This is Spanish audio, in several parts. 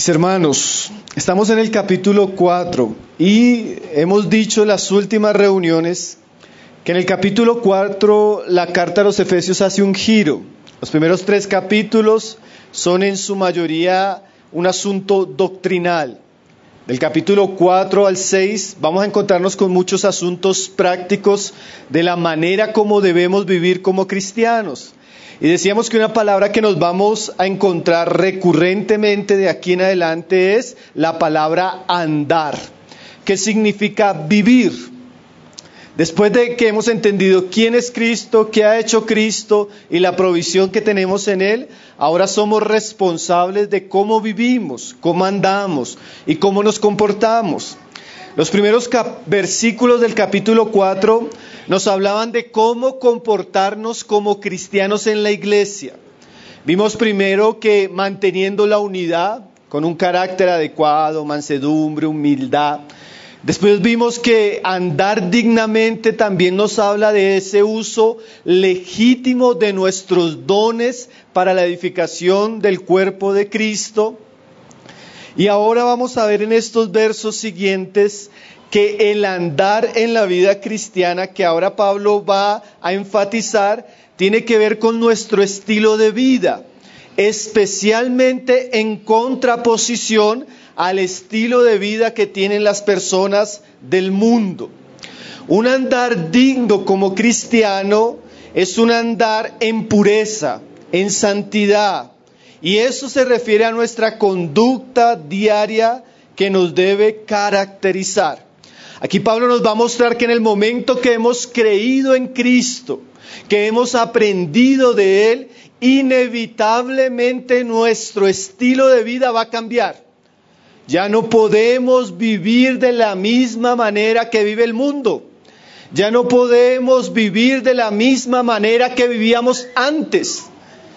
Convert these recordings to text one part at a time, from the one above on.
Mis hermanos, estamos en el capítulo 4 y hemos dicho en las últimas reuniones que en el capítulo 4 la carta a los Efesios hace un giro. Los primeros 3 capítulos son en su mayoría un asunto doctrinal. Del capítulo 4 al 6 vamos a encontrarnos con muchos asuntos prácticos de la manera como debemos vivir como cristianos. Y decíamos que una palabra que nos vamos a encontrar recurrentemente de aquí en adelante es la palabra andar, que significa vivir. Después de que hemos entendido quién es Cristo, qué ha hecho Cristo y la provisión que tenemos en Él, ahora somos responsables de cómo vivimos, cómo andamos y cómo nos comportamos. Los primeros versículos del capítulo 4 nos hablaban de cómo comportarnos como cristianos en la iglesia. Vimos primero que manteniendo la unidad, con un carácter adecuado, mansedumbre, humildad. Después vimos que andar dignamente también nos habla de ese uso legítimo de nuestros dones para la edificación del cuerpo de Cristo. Y ahora vamos a ver en estos versos siguientes que el andar en la vida cristiana, que ahora Pablo va a enfatizar, tiene que ver con nuestro estilo de vida, especialmente en contraposición al estilo de vida que tienen las personas del mundo. Un andar digno como cristiano es un andar en pureza, en santidad. Y eso se refiere a nuestra conducta diaria que nos debe caracterizar. Aquí Pablo nos va a mostrar que en el momento que hemos creído en Cristo, que hemos aprendido de Él, inevitablemente nuestro estilo de vida va a cambiar. Ya no podemos vivir de la misma manera que vive el mundo. Ya no podemos vivir de la misma manera que vivíamos antes.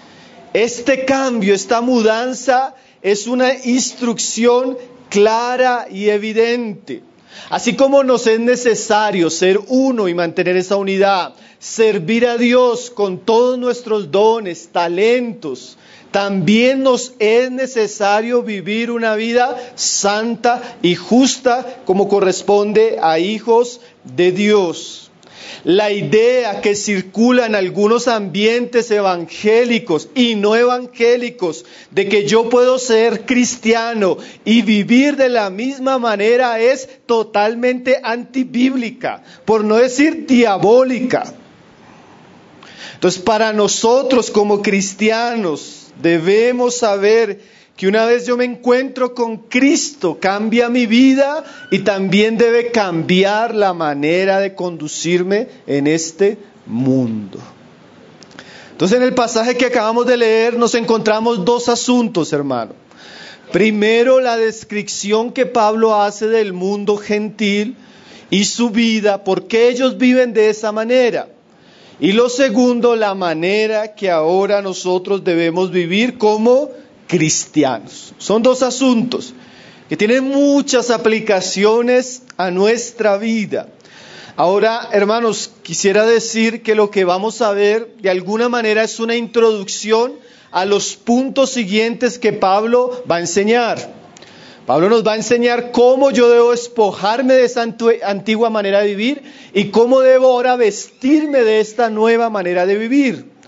Este cambio, esta mudanza es una instrucción clara y evidente. Así como nos es necesario ser uno y mantener esa unidad, servir a Dios con todos nuestros dones, talentos, también nos es necesario vivir una vida santa y justa como corresponde a hijos de Dios. La idea que circula en algunos ambientes evangélicos y no evangélicos de que yo puedo ser cristiano y vivir de la misma manera es totalmente antibíblica, por no decir diabólica. Entonces, para nosotros como cristianos debemos saber que una vez yo me encuentro con Cristo, cambia mi vida y también debe cambiar la manera de conducirme en este mundo. Entonces, en el pasaje que acabamos de leer nos encontramos 2 asuntos, hermano. Primero, la descripción que Pablo hace del mundo gentil y su vida, por qué ellos viven de esa manera. Y lo segundo, la manera que ahora nosotros debemos vivir como cristianos. Son 2 asuntos que tienen muchas aplicaciones a nuestra vida. Ahora, hermanos, quisiera decir que lo que vamos a ver de alguna manera es una introducción a los puntos siguientes que Pablo va a enseñar. Pablo nos va a enseñar cómo yo debo despojarme de esa antigua manera de vivir y cómo debo ahora vestirme de esta nueva manera de vivir.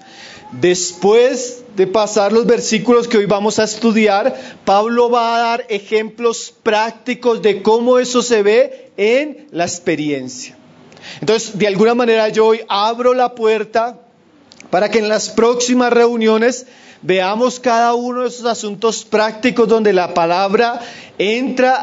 Después de pasar los versículos que hoy vamos a estudiar, Pablo va a dar ejemplos prácticos de cómo eso se ve en la experiencia. Entonces, de alguna manera yo hoy abro la puerta para que en las próximas reuniones veamos cada uno de esos asuntos prácticos donde la palabra entra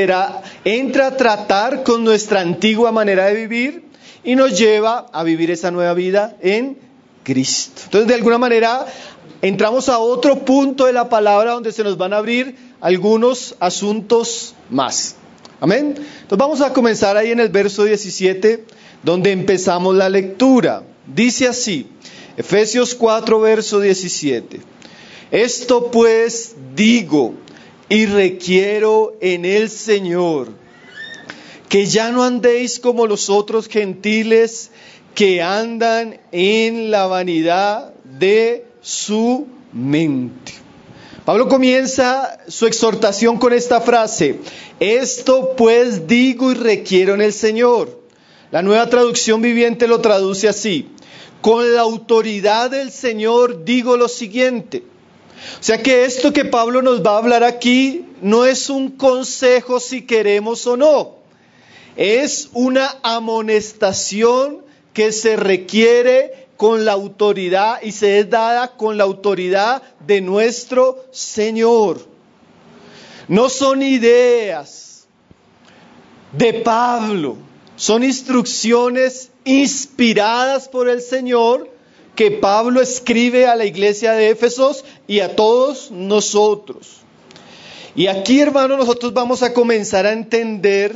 a tratar con nuestra antigua manera de vivir y nos lleva a vivir esa nueva vida en Cristo. Entonces, de alguna manera, entramos a otro punto de la palabra donde se nos van a abrir algunos asuntos más. Amén. Entonces, vamos a comenzar ahí en el verso 17, donde empezamos la lectura. Dice así, Efesios 4, verso 17. Esto pues digo y requiero en el Señor, que ya no andéis como los otros gentiles que andan en la vanidad de su mente. Pablo comienza su exhortación con esta frase: esto pues digo y requiero en el Señor. La Nueva Traducción Viviente lo traduce así: con la autoridad del Señor digo lo siguiente. O sea que esto que Pablo nos va a hablar aquí no es un consejo si queremos o no. Es una amonestación que se requiere con la autoridad y se es dada con la autoridad de nuestro Señor. No son ideas de Pablo, son instrucciones inspiradas por el Señor que Pablo escribe a la iglesia de Éfesos y a todos nosotros. Y aquí, hermanos, nosotros vamos a comenzar a entender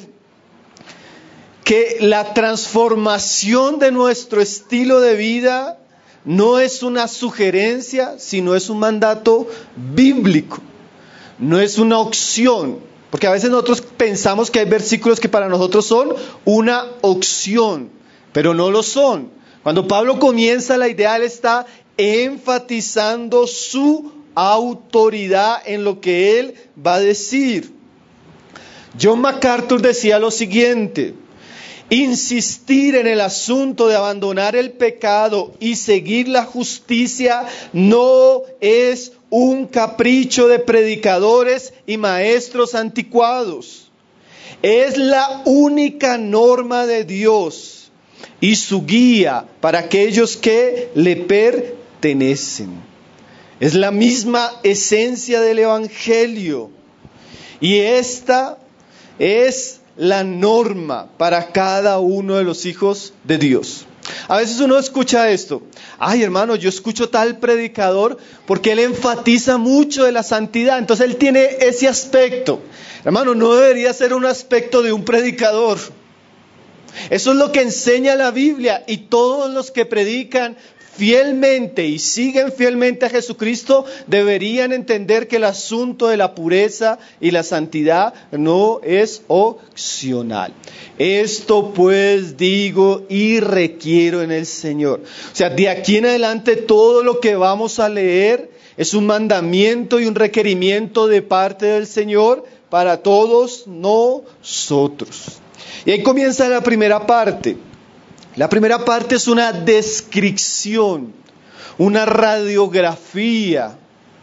que la transformación de nuestro estilo de vida no es una sugerencia, sino es un mandato bíblico. No es una opción, porque a veces nosotros pensamos que hay versículos que para nosotros son una opción, pero no lo son. Cuando Pablo comienza la idea, él está enfatizando su autoridad en lo que él va a decir. John MacArthur decía lo siguiente: insistir en el asunto de abandonar el pecado y seguir la justicia no es un capricho de predicadores y maestros anticuados. Es la única norma de Dios y su guía para aquellos que le pertenecen. Es la misma esencia del Evangelio. Y esta es la norma para cada uno de los hijos de Dios. A veces uno escucha esto: ay, hermano, yo escucho tal predicador porque él enfatiza mucho de la santidad, entonces él tiene ese aspecto. Hermano, no debería ser un aspecto de un predicador. Eso es lo que enseña la Biblia, y todos los que predican fielmente y siguen fielmente a Jesucristo deberían entender que el asunto de la pureza y la santidad no es opcional. Esto pues digo y requiero en el Señor. O sea, de aquí en adelante todo lo que vamos a leer es un mandamiento y un requerimiento de parte del Señor para todos nosotros. Y ahí comienza la primera parte. La primera parte es una descripción, una radiografía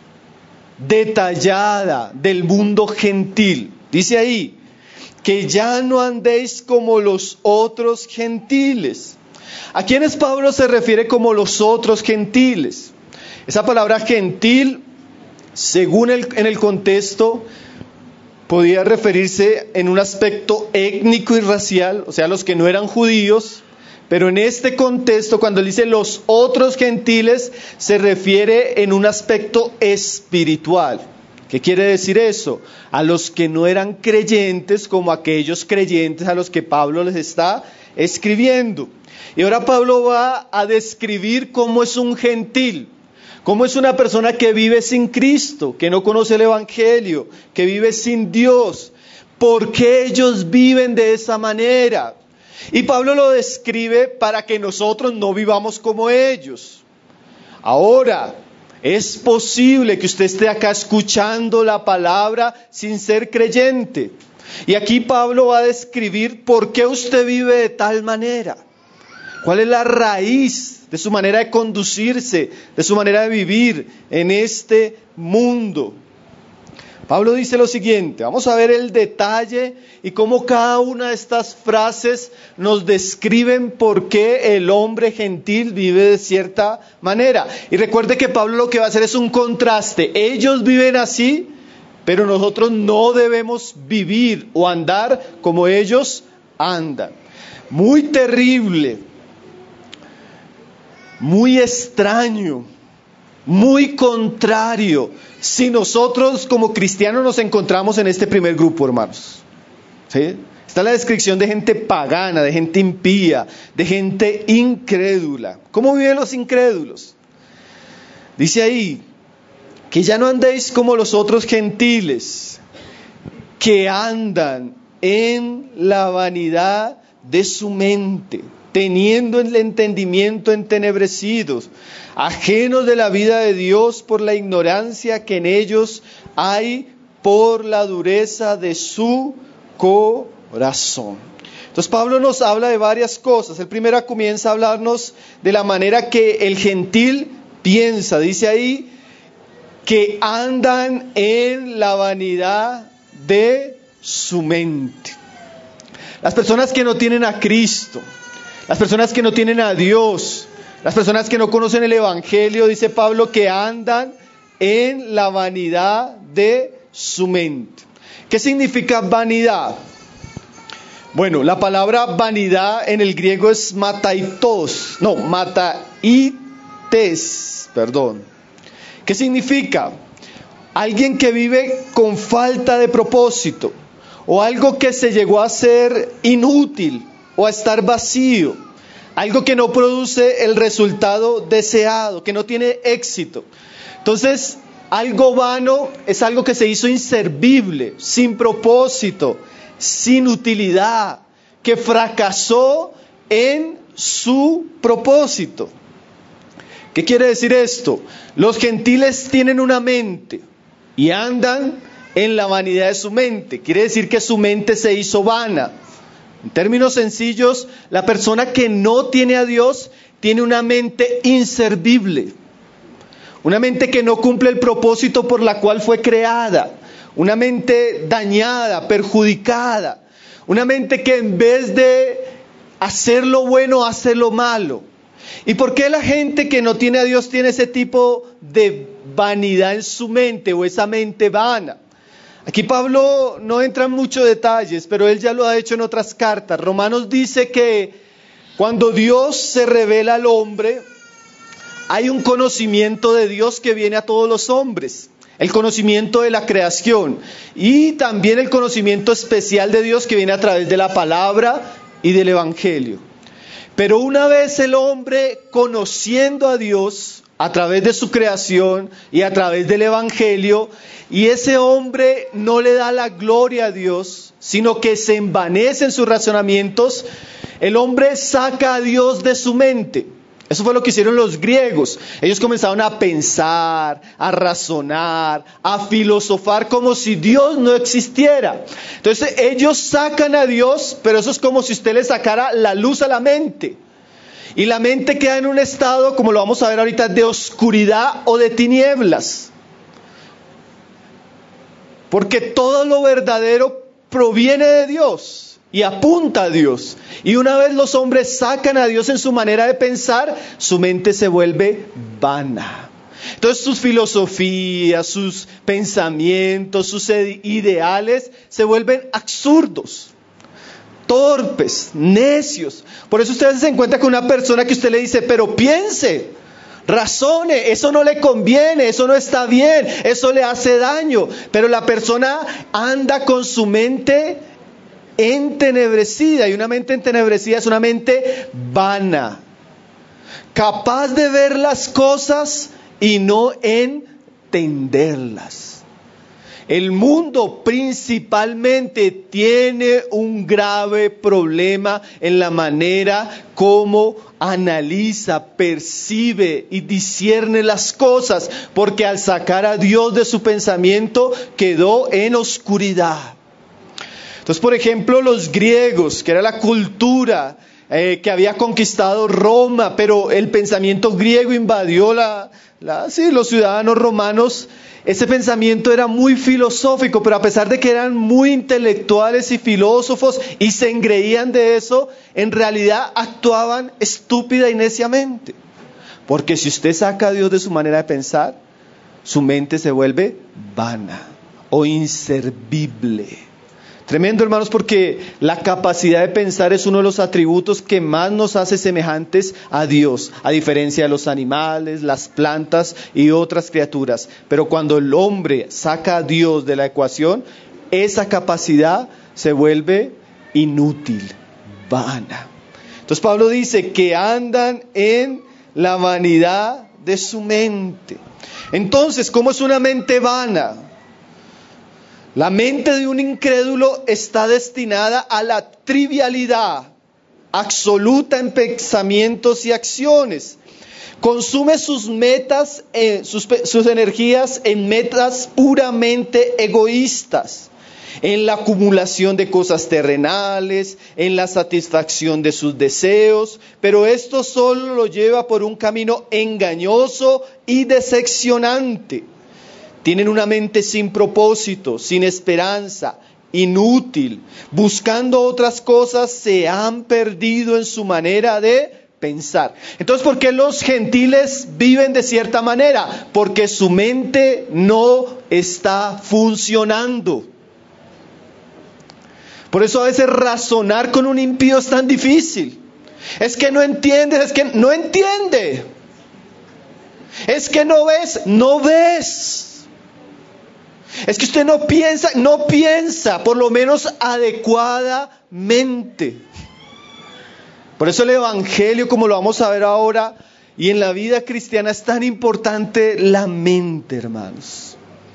detallada del mundo gentil. Dice ahí: que ya no andéis como los otros gentiles. ¿A quiénes Pablo se refiere como los otros gentiles? Esa palabra gentil, según en el contexto, podía referirse en un aspecto étnico y racial, o sea, los que no eran judíos. Pero en este contexto, cuando él dice los otros gentiles, se refiere en un aspecto espiritual. ¿Qué quiere decir eso? A los que no eran creyentes, como aquellos creyentes a los que Pablo les está escribiendo. Y ahora Pablo va a describir cómo es un gentil, cómo es una persona que vive sin Cristo, que no conoce el Evangelio, que vive sin Dios. ¿Por qué ellos viven de esa manera? Y Pablo lo describe para que nosotros no vivamos como ellos. Ahora, es posible que usted esté acá escuchando la palabra sin ser creyente. Y aquí Pablo va a describir por qué usted vive de tal manera. ¿Cuál es la raíz de su manera de conducirse, de su manera de vivir en este mundo? Pablo dice lo siguiente, vamos a ver el detalle y cómo cada una de estas frases nos describen por qué el hombre gentil vive de cierta manera. Y recuerde que Pablo lo que va a hacer es un contraste. Ellos viven así, pero nosotros no debemos vivir o andar como ellos andan. Muy terrible, muy extraño, muy contrario si nosotros como cristianos nos encontramos en este primer grupo, hermanos. ¿Sí? Está la descripción de gente pagana, de gente impía, de gente incrédula. ¿Cómo viven los incrédulos? Dice ahí, que ya no andéis como los otros gentiles, que andan en la vanidad de su mente. teniendo el entendimiento entenebrecido, ajenos de la vida de Dios por la ignorancia que en ellos hay por la dureza de su corazón. Entonces Pablo nos habla de varias cosas. El primero comienza a hablarnos de la manera que el gentil piensa. Dice ahí que andan en la vanidad de su mente. Las personas que no tienen a Cristo, las personas que no tienen a Dios, las personas que no conocen el Evangelio, dice Pablo, que andan en la vanidad de su mente. ¿Qué significa vanidad? Bueno, la palabra vanidad en el griego es mataites. ¿Qué significa? Alguien que vive con falta de propósito, o algo que se llegó a ser inútil o a estar vacío, algo que no produce el resultado deseado, que no tiene éxito. Entonces, algo vano es algo que se hizo inservible, sin propósito, sin utilidad, que fracasó en su propósito. ¿Qué quiere decir esto? Los gentiles tienen una mente y andan en la vanidad de su mente. Quiere decir que su mente se hizo vana. En términos sencillos, la persona que no tiene a Dios tiene una mente inservible. Una mente que no cumple el propósito por la cual fue creada. Una mente dañada, perjudicada. Una mente que en vez de hacer lo bueno, hace lo malo. ¿Y por qué la gente que no tiene a Dios tiene ese tipo de vanidad en su mente o esa mente vana? Aquí Pablo no entra en muchos detalles, pero él ya lo ha hecho en otras cartas. Romanos dice que cuando Dios se revela al hombre, hay un conocimiento de Dios que viene a todos los hombres. El conocimiento de la creación y también el conocimiento especial de Dios que viene a través de la palabra y del Evangelio. Pero una vez el hombre conociendo a Dios a través de su creación y a través del Evangelio, y ese hombre no le da la gloria a Dios, sino que se envanece en sus razonamientos, el hombre saca a Dios de su mente. Eso fue lo que hicieron los griegos. Ellos comenzaron a pensar, a razonar, a filosofar como si Dios no existiera. Entonces ellos sacan a Dios, pero eso es como si usted le sacara la luz a la mente. Y la mente queda en un estado, como lo vamos a ver ahorita, de oscuridad o de tinieblas. Porque todo lo verdadero proviene de Dios y apunta a Dios. Y una vez los hombres sacan a Dios en su manera de pensar, su mente se vuelve vana. Entonces sus filosofías, sus pensamientos, sus ideales se vuelven absurdos, torpes, necios. Por eso usted se encuentra con una persona que usted le dice, pero piense, razone, eso no le conviene, eso no está bien, eso le hace daño. Pero la persona anda con su mente entenebrecida, y una mente entenebrecida es una mente vana, capaz de ver las cosas y no entenderlas. El mundo principalmente tiene un grave problema en la manera como analiza, percibe y discierne las cosas, porque al sacar a Dios de su pensamiento quedó en oscuridad. Entonces, por ejemplo, los griegos, que era la cultura que había conquistado Roma, pero el pensamiento griego invadió los ciudadanos romanos. Ese pensamiento era muy filosófico, pero a pesar de que eran muy intelectuales y filósofos y se engreían de eso, en realidad actuaban estúpida y neciamente. Porque si usted saca a Dios de su manera de pensar, su mente se vuelve vana o inservible. Tremendo, hermanos, porque la capacidad de pensar es uno de los atributos que más nos hace semejantes a Dios, a diferencia de los animales, las plantas y otras criaturas. Pero cuando el hombre saca a Dios de la ecuación, esa capacidad se vuelve inútil, vana. Entonces Pablo dice que andan en la vanidad de su mente. Entonces, ¿cómo es una mente vana? La mente de un incrédulo está destinada a la trivialidad, absoluta en pensamientos y acciones. Consume sus metas, sus energías en metas puramente egoístas, en la acumulación de cosas terrenales, en la satisfacción de sus deseos, pero esto solo lo lleva por un camino engañoso y decepcionante. Tienen una mente sin propósito, sin esperanza, inútil. Buscando otras cosas, se han perdido en su manera de pensar. Entonces, ¿por qué los gentiles viven de cierta manera? Porque su mente no está funcionando. Por eso a veces razonar con un impío es tan difícil. Es que no entiendes, es que no entiende. Es que no ves. Es que usted no piensa, por lo menos adecuadamente. Por eso el Evangelio, como lo vamos a ver ahora, y en la vida cristiana es tan importante la mente, hermanos.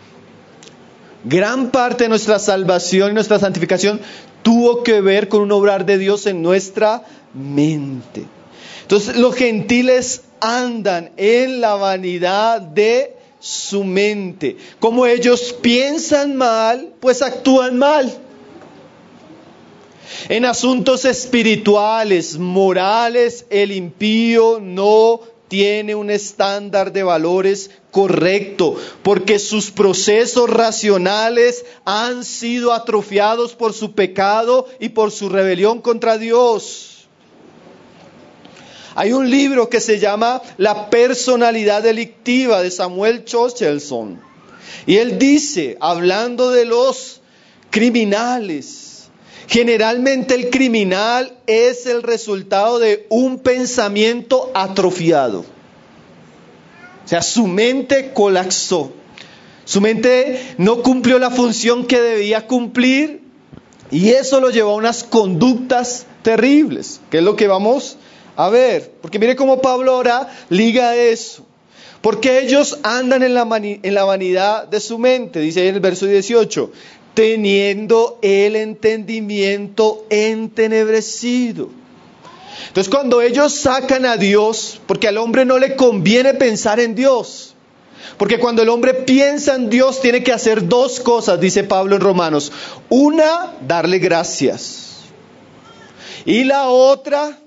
Gran parte de nuestra salvación y nuestra santificación tuvo que ver con un obrar de Dios en nuestra mente. Entonces los gentiles andan en la vanidad de su mente. Como ellos piensan mal, pues actúan mal. En asuntos espirituales, morales, el impío no tiene un estándar de valores correcto, porque sus procesos racionales han sido atrofiados por su pecado y por su rebelión contra Dios. Hay un libro que se llama La personalidad delictiva de Samuel Chochelson. Y él dice, hablando de los criminales, generalmente el criminal es el resultado de un pensamiento atrofiado. O sea, su mente colapsó. Su mente no cumplió la función que debía cumplir y eso lo llevó a unas conductas terribles, que es lo que vamos a ver. Porque mire cómo Pablo ahora liga eso. Porque ellos andan en la vanidad de su mente, dice ahí en el verso 18. Teniendo el entendimiento entenebrecido. Entonces cuando ellos sacan a Dios, porque al hombre no le conviene pensar en Dios, porque cuando el hombre piensa en Dios tiene que hacer dos cosas, dice Pablo en Romanos. Una, darle gracias. Y la otra,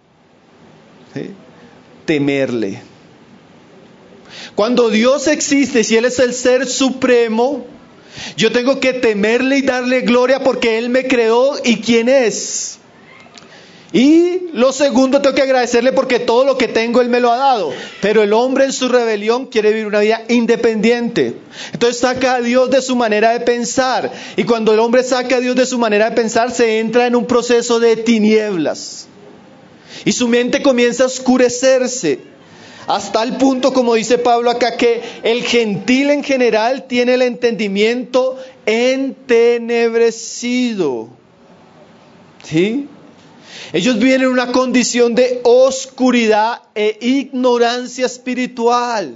temerle. Cuando Dios existe, si Él es el ser supremo, yo tengo que temerle y darle gloria porque Él me creó y quién es. Y lo segundo, tengo que agradecerle porque todo lo que tengo Él me lo ha dado. Pero el hombre en su rebelión quiere vivir una vida independiente. Entonces saca a Dios de su manera de pensar. Y cuando el hombre saca a Dios de su manera de pensar, se entra en un proceso de tinieblas. Y su mente comienza a oscurecerse. Hasta el punto, como dice Pablo acá, que el gentil en general tiene el entendimiento entenebrecido. ¿Sí? Ellos viven en una condición de oscuridad e ignorancia espiritual.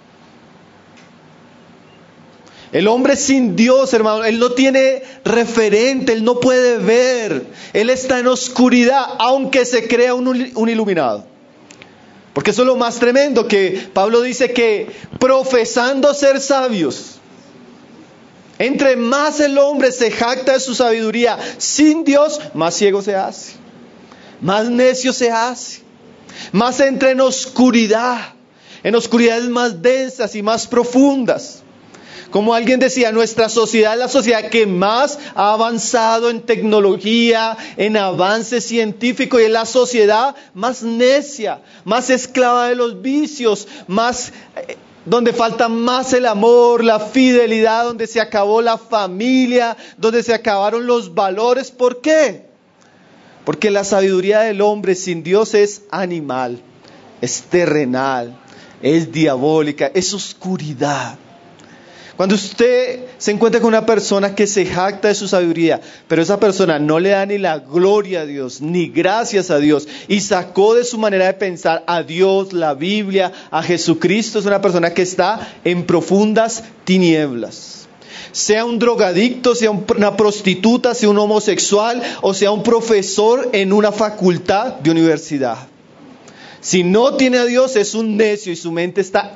El hombre sin Dios, hermano, él no tiene referente, él no puede ver. Él está en oscuridad, aunque se crea un iluminado. Porque eso es lo más tremendo, que Pablo dice que profesando ser sabios, entre más el hombre se jacta de su sabiduría sin Dios, más ciego se hace, más necio se hace, más entra en oscuridades más densas y más profundas. Como alguien decía, nuestra sociedad es la sociedad que más ha avanzado en tecnología, en avance científico, y es la sociedad más necia, más esclava de los vicios, más donde falta más el amor, la fidelidad, donde se acabó la familia, donde se acabaron los valores. ¿Por qué? Porque la sabiduría del hombre sin Dios es animal, es terrenal, es diabólica, es oscuridad. Cuando usted se encuentra con una persona que se jacta de su sabiduría, pero esa persona no le da ni la gloria a Dios, ni gracias a Dios, y sacó de su manera de pensar a Dios, la Biblia, a Jesucristo, es una persona que está en profundas tinieblas. sea un drogadicto, sea una prostituta, sea un homosexual o sea un profesor en una facultad de universidad. Si no tiene a Dios es un necio y su mente está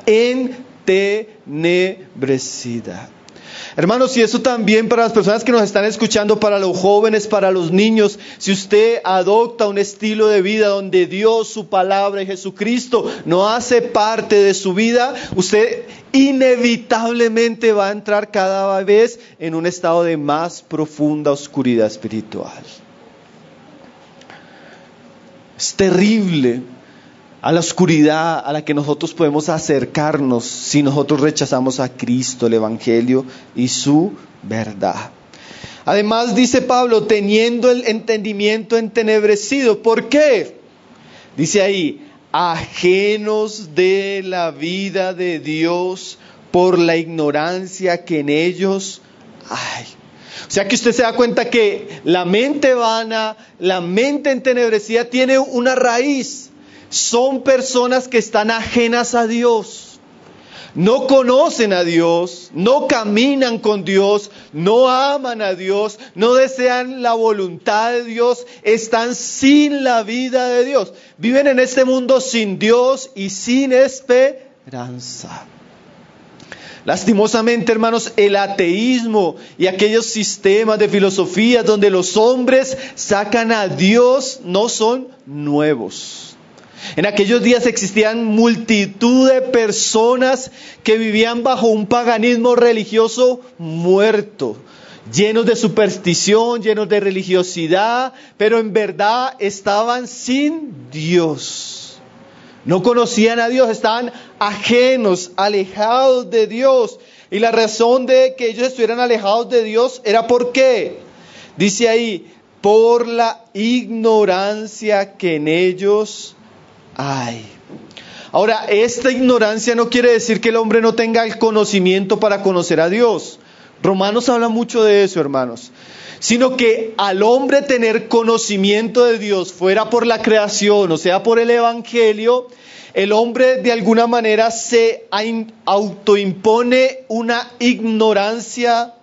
entenebrecida. Hermanos, y eso también para las personas que nos están escuchando, para los jóvenes, para los niños, si usted adopta un estilo de vida donde Dios, su palabra y Jesucristo no hace parte de su vida, usted inevitablemente va a entrar cada vez en un estado de más profunda oscuridad espiritual. Es terrible a la oscuridad a la que nosotros podemos acercarnos si nosotros rechazamos a Cristo, el Evangelio y su verdad. Además dice Pablo, teniendo el entendimiento entenebrecido. ¿Por qué? Dice ahí, ajenos de la vida de Dios por la ignorancia que en ellos hay. O sea que usted se da cuenta que la mente vana, la mente entenebrecida tiene una raíz. Son personas que están ajenas a Dios, no conocen a Dios, no caminan con Dios, no aman a Dios, no desean la voluntad de Dios, están sin la vida de Dios, viven en este mundo sin Dios y sin esperanza. Lastimosamente, hermanos, el ateísmo y aquellos sistemas de filosofía donde los hombres sacan a Dios no son nuevos. En aquellos días existían multitud de personas que vivían bajo un paganismo religioso muerto, llenos de superstición, llenos de religiosidad, pero en verdad estaban sin Dios. No conocían a Dios, estaban ajenos, alejados de Dios. Y la razón de que ellos estuvieran alejados de Dios era ¿por qué? Dice ahí, por la ignorancia que en ellos hay. Ahora, esta ignorancia no quiere decir que el hombre no tenga el conocimiento para conocer a Dios. Romanos habla mucho de eso, hermanos. Sino que al hombre tener conocimiento de Dios, fuera por la creación o sea por el Evangelio, el hombre de alguna manera se autoimpone una ignorancia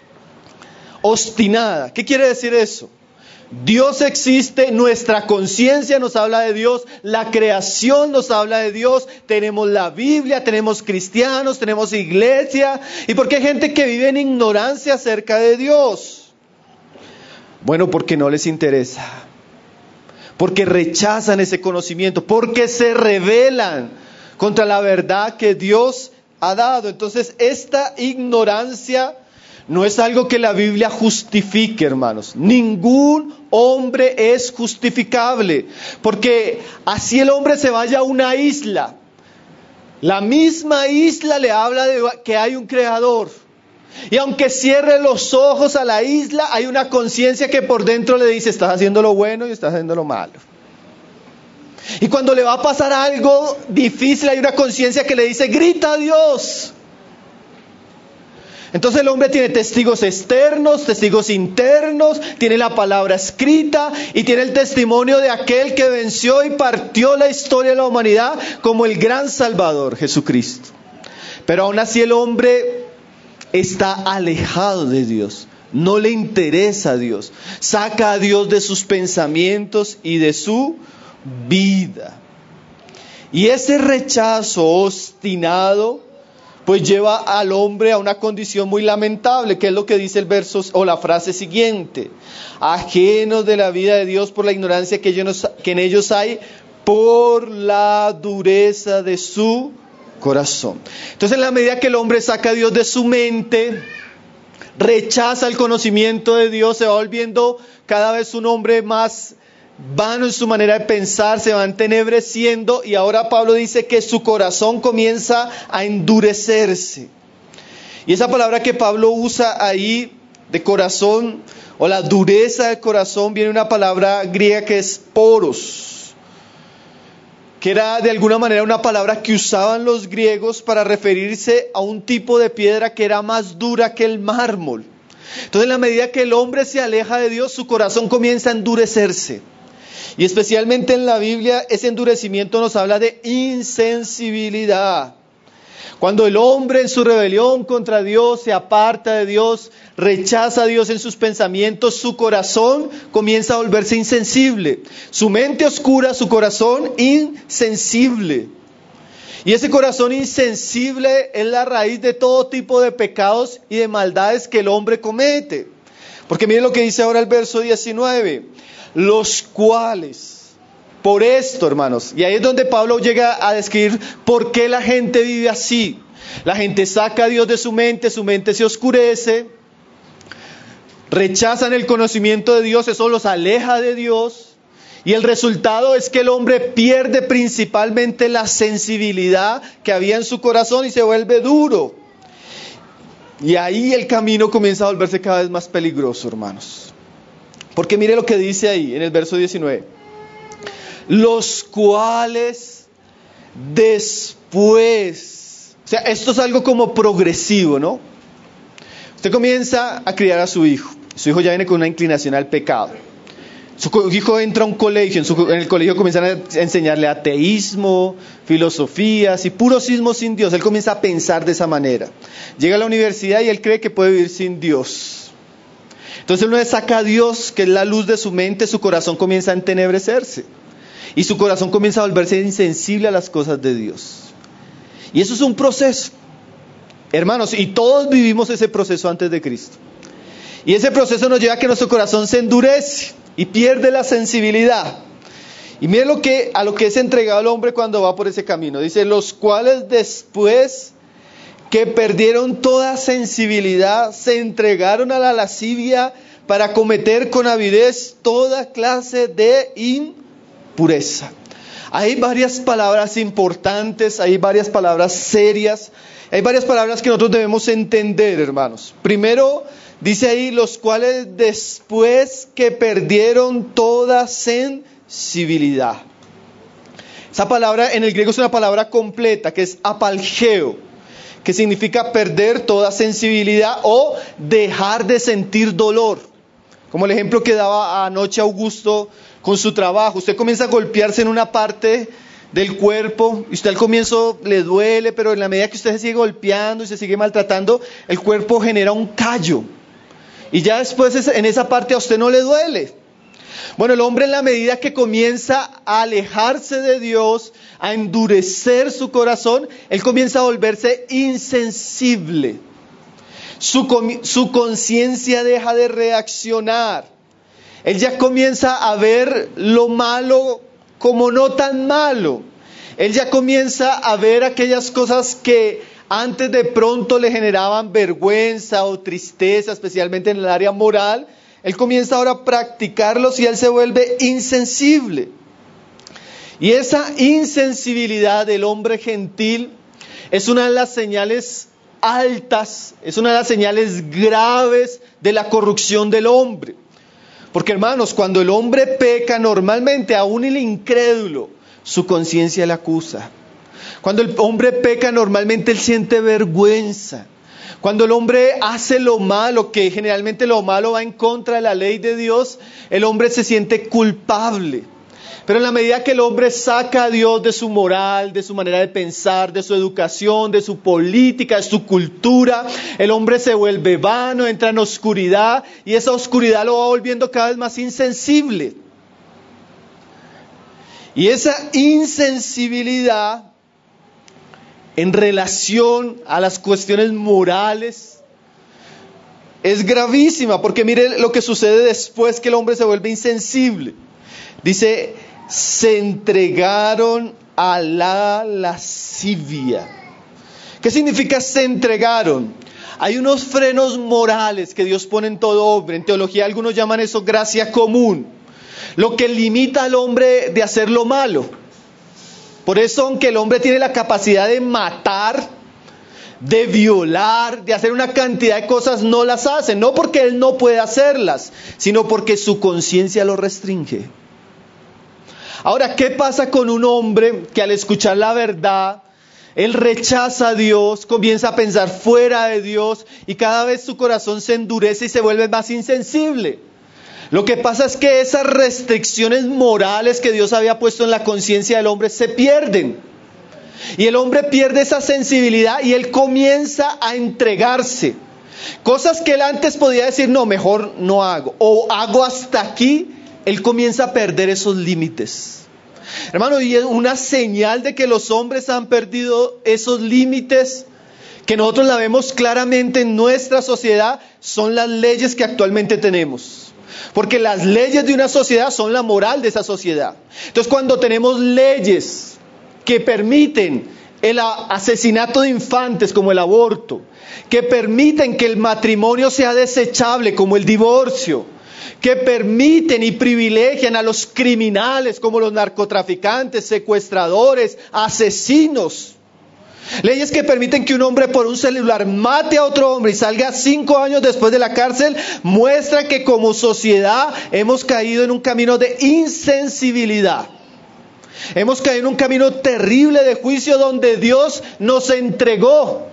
obstinada. ¿Qué quiere decir eso? Dios existe, nuestra conciencia nos habla de Dios, la creación nos habla de Dios, tenemos la Biblia, tenemos cristianos, tenemos iglesia. ¿Y por qué hay gente que vive en ignorancia acerca de Dios? Bueno, porque no les interesa, porque rechazan ese conocimiento, porque se rebelan contra la verdad que Dios ha dado. Entonces, esta ignorancia no es algo que la Biblia justifique, hermanos. Ningún hombre es justificable, porque así el hombre se vaya a una isla, la misma isla le habla de que hay un creador. Y aunque cierre los ojos a la isla, hay una conciencia que por dentro le dice, estás haciendo lo bueno y estás haciendo lo malo. Y cuando le va a pasar algo difícil, hay una conciencia que le dice, grita a Dios. Entonces el hombre tiene testigos externos, testigos internos, tiene la palabra escrita y tiene el testimonio de aquel que venció y partió la historia de la humanidad como el gran Salvador, Jesucristo. Pero aún así el hombre está alejado de Dios, no le interesa a Dios, saca a Dios de sus pensamientos y de su vida. Y ese rechazo obstinado pues lleva al hombre a una condición muy lamentable, que es lo que dice el verso o la frase siguiente: ajenos de la vida de Dios por la ignorancia que en ellos hay, por la dureza de su corazón. Entonces, en la medida que el hombre saca a Dios de su mente, rechaza el conocimiento de Dios, se va volviendo cada vez un hombre más vano en su manera de pensar, se va entenebreciendo, y ahora Pablo dice que su corazón comienza a endurecerse. Y esa palabra que Pablo usa ahí de corazón, o la dureza del corazón, viene una palabra griega que es poros, que era de alguna manera una palabra que usaban los griegos para referirse a un tipo de piedra que era más dura que el mármol. Entonces, en la medida que el hombre se aleja de Dios, su corazón comienza a endurecerse. Y especialmente en la Biblia, ese endurecimiento nos habla de insensibilidad. Cuando el hombre en su rebelión contra Dios se aparta de Dios, rechaza a Dios en sus pensamientos, su corazón comienza a volverse insensible. Su mente oscura, su corazón insensible. Y ese corazón insensible es la raíz de todo tipo de pecados y de maldades que el hombre comete. Porque miren lo que dice ahora el verso 19. Los cuales... Por esto, hermanos, y ahí es donde Pablo llega a describir por qué la gente vive así. La gente saca a Dios de su mente se oscurece, rechazan el conocimiento de Dios, eso los aleja de Dios, y el resultado es que el hombre pierde principalmente la sensibilidad que había en su corazón y se vuelve duro. Y ahí el camino comienza a volverse cada vez más peligroso, hermanos. Porque mire lo que dice ahí en el verso 19. Los cuales después, o sea, esto es algo como progresivo, ¿no? Usted comienza a criar a su hijo ya viene con una inclinación al pecado. Su hijo entra a un colegio, en el colegio comienzan a enseñarle ateísmo, filosofías y puros sismos sin Dios. Él comienza a pensar de esa manera. Llega a la universidad y él cree que puede vivir sin Dios. Entonces una vez saca a Dios, que es la luz de su mente, su corazón comienza a entenebrecerse. Y su corazón comienza a volverse insensible a las cosas de Dios. Y eso es un proceso, hermanos, y todos vivimos ese proceso antes de Cristo. Y ese proceso nos lleva a que nuestro corazón se endurece y pierde la sensibilidad. Y miren a lo que es entregado el hombre cuando va por ese camino. Dice, los cuales después que perdieron toda sensibilidad, se entregaron a la lascivia para cometer con avidez toda clase de impureza. Hay varias palabras importantes, hay varias palabras serias, hay varias palabras que nosotros debemos entender, hermanos. Primero, dice ahí, los cuales después que perdieron toda sensibilidad. Esa palabra en el griego es una palabra completa, que es apalgeo, que significa perder toda sensibilidad o dejar de sentir dolor. Como el ejemplo que daba anoche Augusto con su trabajo. Usted comienza a golpearse en una parte del cuerpo y usted al comienzo le duele, pero en la medida que usted se sigue golpeando y se sigue maltratando, el cuerpo genera un callo. Y ya después en esa parte a usted no le duele. Bueno, el hombre en la medida que comienza a alejarse de Dios, a endurecer su corazón, él comienza a volverse insensible. Su conciencia deja de reaccionar. Él ya comienza a ver lo malo como no tan malo. Él ya comienza a ver aquellas cosas que antes de pronto le generaban vergüenza o tristeza, especialmente en el área moral. Él comienza ahora a practicarlos y él se vuelve insensible. Y esa insensibilidad del hombre gentil es una de las señales altas, es una de las señales graves de la corrupción del hombre. Porque hermanos, cuando el hombre peca, normalmente aún el incrédulo, su conciencia le acusa. Cuando el hombre peca, normalmente él siente vergüenza. Cuando el hombre hace lo malo, que generalmente lo malo va en contra de la ley de Dios, el hombre se siente culpable. Pero en la medida que el hombre saca a Dios de su moral, de su manera de pensar, de su educación, de su política, de su cultura, el hombre se vuelve vano, entra en oscuridad y esa oscuridad lo va volviendo cada vez más insensible. Y esa insensibilidad en relación a las cuestiones morales es gravísima, porque mire lo que sucede después que el hombre se vuelve insensible. Dice, se entregaron a la lascivia. ¿Qué significa se entregaron? Hay unos frenos morales que Dios pone en todo hombre. En teología algunos llaman eso gracia común. Lo que limita al hombre de hacer lo malo. Por eso, aunque el hombre tiene la capacidad de matar, de violar, de hacer una cantidad de cosas, no las hace. No porque él no puede hacerlas, sino porque su conciencia lo restringe. Ahora, ¿qué pasa con un hombre que al escuchar la verdad, él rechaza a Dios, comienza a pensar fuera de Dios y cada vez su corazón se endurece y se vuelve más insensible? Lo que pasa es que esas restricciones morales que Dios había puesto en la conciencia del hombre se pierden. Y el hombre pierde esa sensibilidad y él comienza a entregarse. Cosas que él antes podía decir, no, mejor no hago, o hago hasta aquí, él comienza a perder esos límites. Hermano, y es una señal de que los hombres han perdido esos límites, que nosotros la vemos claramente en nuestra sociedad, son las leyes que actualmente tenemos. Porque las leyes de una sociedad son la moral de esa sociedad. Entonces, cuando tenemos leyes que permiten el asesinato de infantes como el aborto, que permiten que el matrimonio sea desechable como el divorcio, que permiten y privilegian a los criminales como los narcotraficantes, secuestradores, asesinos. Leyes que permiten que un hombre por un celular mate a otro hombre y salga 5 años después de la cárcel, muestra que como sociedad hemos caído en un camino de insensibilidad. Hemos caído en un camino terrible de juicio donde Dios nos entregó.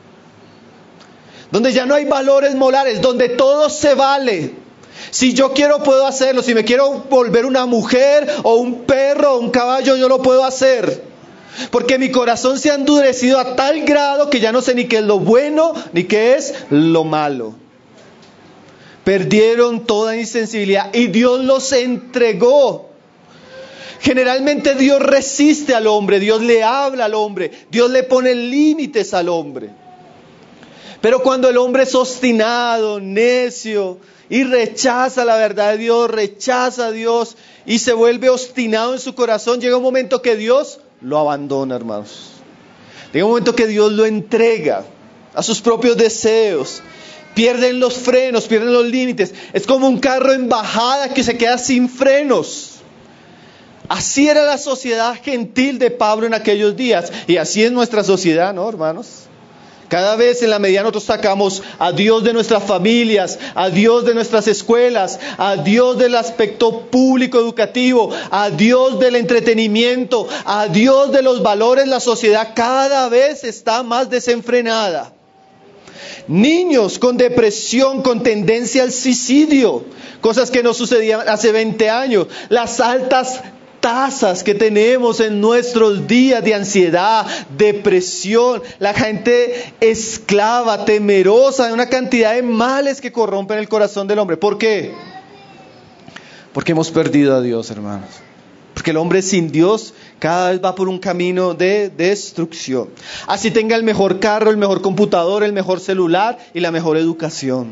Donde ya no hay valores morales, donde todo se vale. Si yo quiero puedo hacerlo, si me quiero volver una mujer o un perro o un caballo, yo lo puedo hacer. Porque mi corazón se ha endurecido a tal grado que ya no sé ni qué es lo bueno ni qué es lo malo. Perdieron toda insensibilidad y Dios los entregó. Generalmente Dios resiste al hombre, Dios le habla al hombre, Dios le pone límites al hombre. Pero cuando el hombre es obstinado, necio y rechaza la verdad de Dios, rechaza a Dios y se vuelve obstinado en su corazón, llega un momento que Dios lo abandona, hermanos. Llega un momento que Dios lo entrega a sus propios deseos. Pierden los frenos, pierden los límites. Es como un carro en bajada que se queda sin frenos. Así era la sociedad gentil de Pablo en aquellos días. Y así es nuestra sociedad, ¿no, hermanos? Cada vez en la medida nosotros sacamos a Dios de nuestras familias, a Dios de nuestras escuelas, a Dios del aspecto público educativo, a Dios del entretenimiento, a Dios de los valores, la sociedad cada vez está más desenfrenada. Niños con depresión, con tendencia al suicidio, cosas que no sucedían hace 20 años, las altas tasas que tenemos en nuestros días de ansiedad, depresión, la gente esclava, temerosa de una cantidad de males que corrompen el corazón del hombre. ¿Por qué? Porque hemos perdido a Dios, hermanos. Porque el hombre sin Dios cada vez va por un camino de destrucción. Así tenga el mejor carro, el mejor computador, el mejor celular y la mejor educación.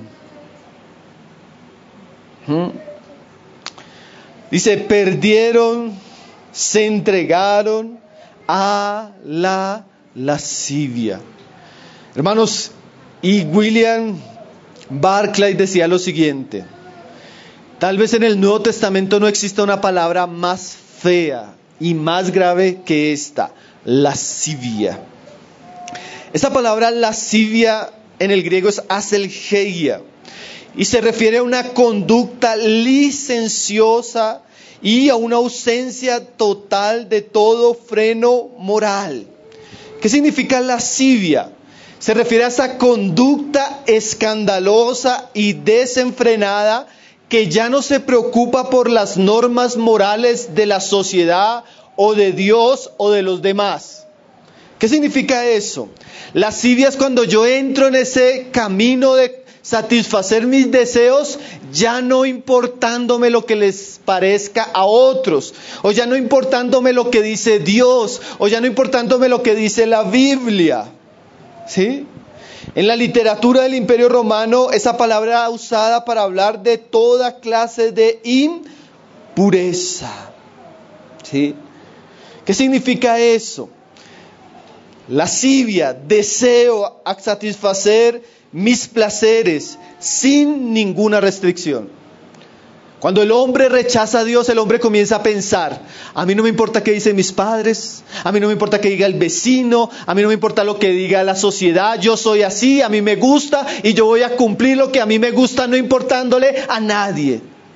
Dice, perdieron, se entregaron a la lascivia. Hermanos, y William Barclay decía lo siguiente: tal vez en el Nuevo Testamento no exista una palabra más fea y más grave que esta, lascivia. Esta palabra lascivia en el griego es aselgeia. Y se refiere a una conducta licenciosa y a una ausencia total de todo freno moral. ¿Qué significa lascivia? Se refiere a esa conducta escandalosa y desenfrenada que ya no se preocupa por las normas morales de la sociedad o de Dios o de los demás. ¿Qué significa eso? Lascivia es cuando yo entro en ese camino de satisfacer mis deseos, ya no importándome lo que les parezca a otros, o ya no importándome lo que dice Dios, o ya no importándome lo que dice la Biblia. ¿Sí? En la literatura del Imperio Romano, esa palabra era usada para hablar de toda clase de impureza. ¿Sí? ¿Qué significa eso? Lascivia, deseo a satisfacer mis placeres sin ninguna restricción. Cuando el hombre rechaza a Dios, el hombre comienza a pensar: a mí no me importa qué dicen mis padres, a mí no me importa qué diga el vecino, a mí no me importa lo que diga la sociedad, yo soy así, a mí me gusta y yo voy a cumplir lo que a mí me gusta, no importándole a nadie.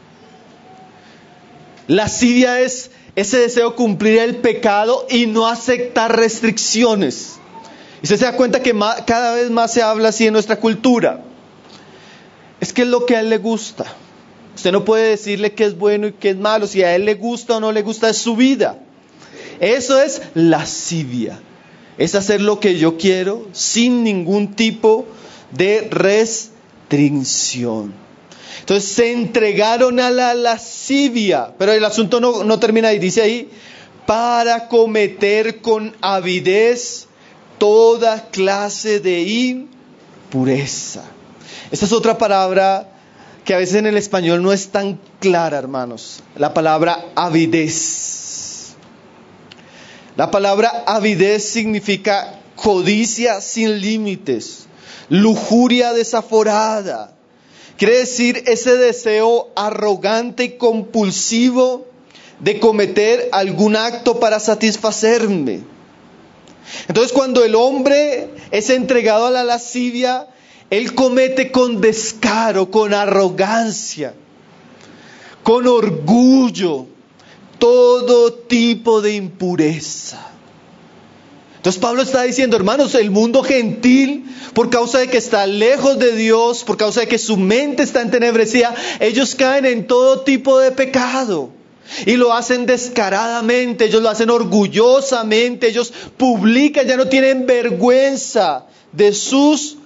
Lascivia es ese deseo de cumplir el pecado y no aceptar restricciones. Y usted se da cuenta que cada vez más se habla así en nuestra cultura. Es que es lo que a él le gusta. Usted no puede decirle qué es bueno y qué es malo. Si a él le gusta o no le gusta, es su vida. Eso es lascivia. es hacer lo que yo quiero sin ningún tipo de restricción. Entonces se entregaron a la lascivia, pero el asunto no termina ahí, dice ahí, para cometer con avidez toda clase de impureza. Esta es otra palabra que a veces en el español no es tan clara, hermanos. La palabra avidez. La palabra avidez significa codicia sin límites, lujuria desaforada. Quiere decir ese deseo arrogante y compulsivo de cometer algún acto para satisfacerme. Entonces, cuando el hombre es entregado a la lascivia, él comete con descaro, con arrogancia, con orgullo, todo tipo de impureza. Entonces Pablo está diciendo, hermanos, el mundo gentil, por causa de que está lejos de Dios, por causa de que su mente está entenebrecida, ellos caen en todo tipo de pecado. Y lo hacen descaradamente, ellos lo hacen orgullosamente, ellos publican, ya no tienen vergüenza de sus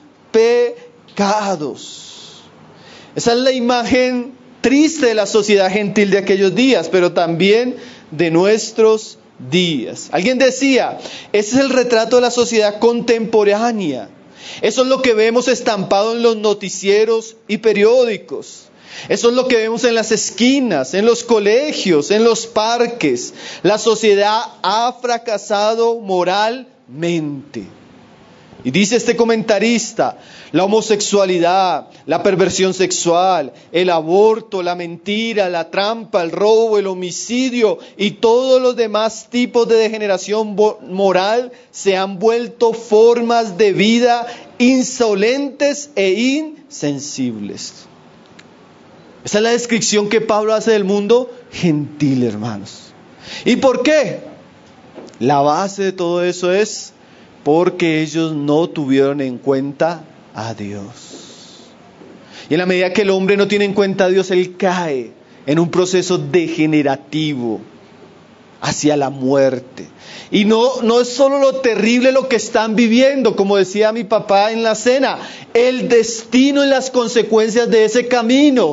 pecados. Esa es la imagen triste de la sociedad gentil de aquellos días, pero también de nuestros días. Alguien decía, ese es el retrato de la sociedad contemporánea. Eso es lo que vemos estampado en los noticieros y periódicos. Eso es lo que vemos en las esquinas, en los colegios, en los parques. La sociedad ha fracasado moralmente. Y dice este comentarista, la homosexualidad, la perversión sexual, el aborto, la mentira, la trampa, el robo, el homicidio y todos los demás tipos de degeneración moral se han vuelto formas de vida insolentes e insensibles. Esa es la descripción que Pablo hace del mundo gentil, hermanos. ¿Y por qué? La base de todo eso es porque ellos no tuvieron en cuenta a Dios. Y en la medida que el hombre no tiene en cuenta a Dios, él cae en un proceso degenerativo hacia la muerte. Y no es solo lo terrible lo que están viviendo, como decía mi papá en la cena, el destino y las consecuencias de ese camino.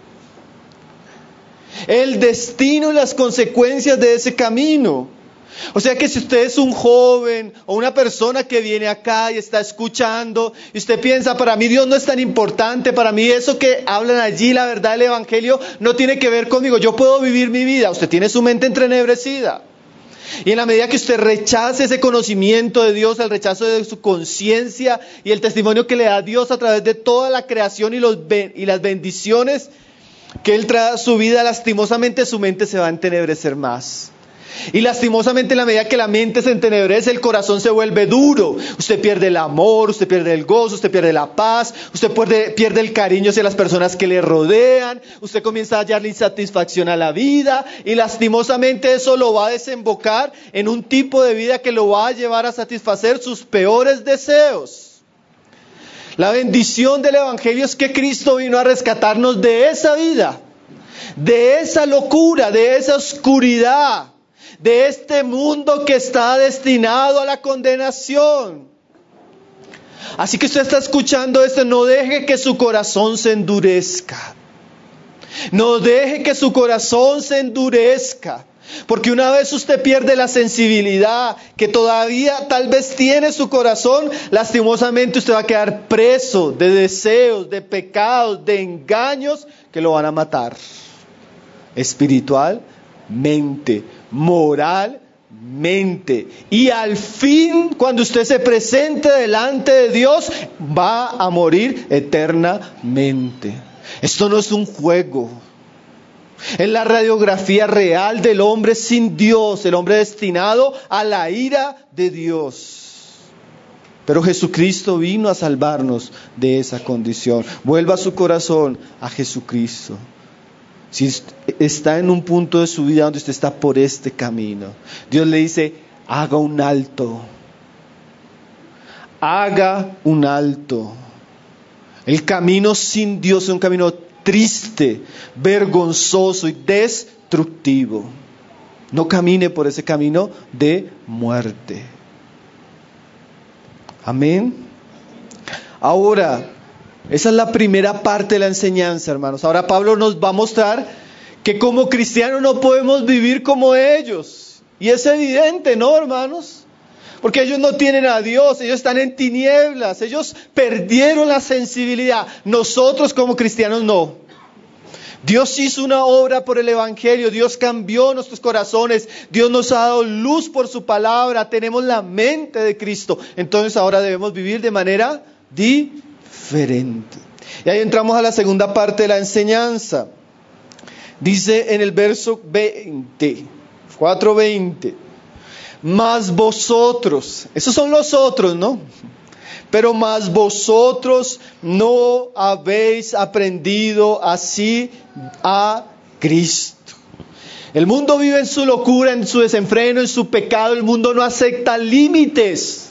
El destino y las consecuencias de ese camino. O sea que si usted es un joven o una persona que viene acá y está escuchando y usted piensa, para mí Dios no es tan importante, para mí eso que hablan allí, la verdad del Evangelio, no tiene que ver conmigo, yo puedo vivir mi vida. Usted tiene su mente entenebrecida. Y en la medida que usted rechace ese conocimiento de Dios, el rechazo de su conciencia y el testimonio que le da Dios a través de toda la creación y las bendiciones que Él trae a su vida, lastimosamente su mente se va a entenebrecer más. Y lastimosamente en la medida que la mente se entenebrece, el corazón se vuelve duro. Usted pierde el amor, usted pierde el gozo, usted pierde la paz, usted pierde el cariño hacia las personas que le rodean, usted comienza a hallar insatisfacción a la vida y lastimosamente eso lo va a desembocar en un tipo de vida que lo va a llevar a satisfacer sus peores deseos. La bendición del Evangelio es que Cristo vino a rescatarnos de esa vida, de esa locura, de esa oscuridad, de este mundo que está destinado a la condenación. Así que usted está escuchando esto, no deje que su corazón se endurezca. No deje que su corazón se endurezca. Porque una vez usted pierde la sensibilidad que todavía tal vez tiene su corazón, lastimosamente usted va a quedar preso de deseos, de pecados, de engaños que lo van a matar. Espiritualmente, moralmente. Y al fin, cuando usted se presente delante de Dios, va a morir eternamente. Esto no es un juego. Es la radiografía real del hombre sin Dios, el hombre destinado a la ira de Dios. Pero Jesucristo vino a salvarnos de esa condición. Vuelva su corazón a Jesucristo. Si está en un punto de su vida donde usted está por este camino, Dios le dice, haga un alto. Haga un alto. El camino sin Dios es un camino triste, vergonzoso y destructivo. No camine por ese camino de muerte. Amén. Ahora, esa es la primera parte de la enseñanza, hermanos. Ahora Pablo nos va a mostrar que como cristianos no podemos vivir como ellos. Y es evidente, ¿no, hermanos? Porque ellos no tienen a Dios, ellos están en tinieblas, ellos perdieron la sensibilidad. Nosotros como cristianos no. Dios hizo una obra por el Evangelio, Dios cambió nuestros corazones, Dios nos ha dado luz por su palabra, tenemos la mente de Cristo. Entonces ahora debemos vivir de manera diferente. Y ahí entramos a la segunda parte de la enseñanza. Dice en el verso 4:20. Mas vosotros, esos son los otros, ¿no? Pero mas vosotros no habéis aprendido así a Cristo. El mundo vive en su locura, en su desenfreno, en su pecado. El mundo no acepta límites.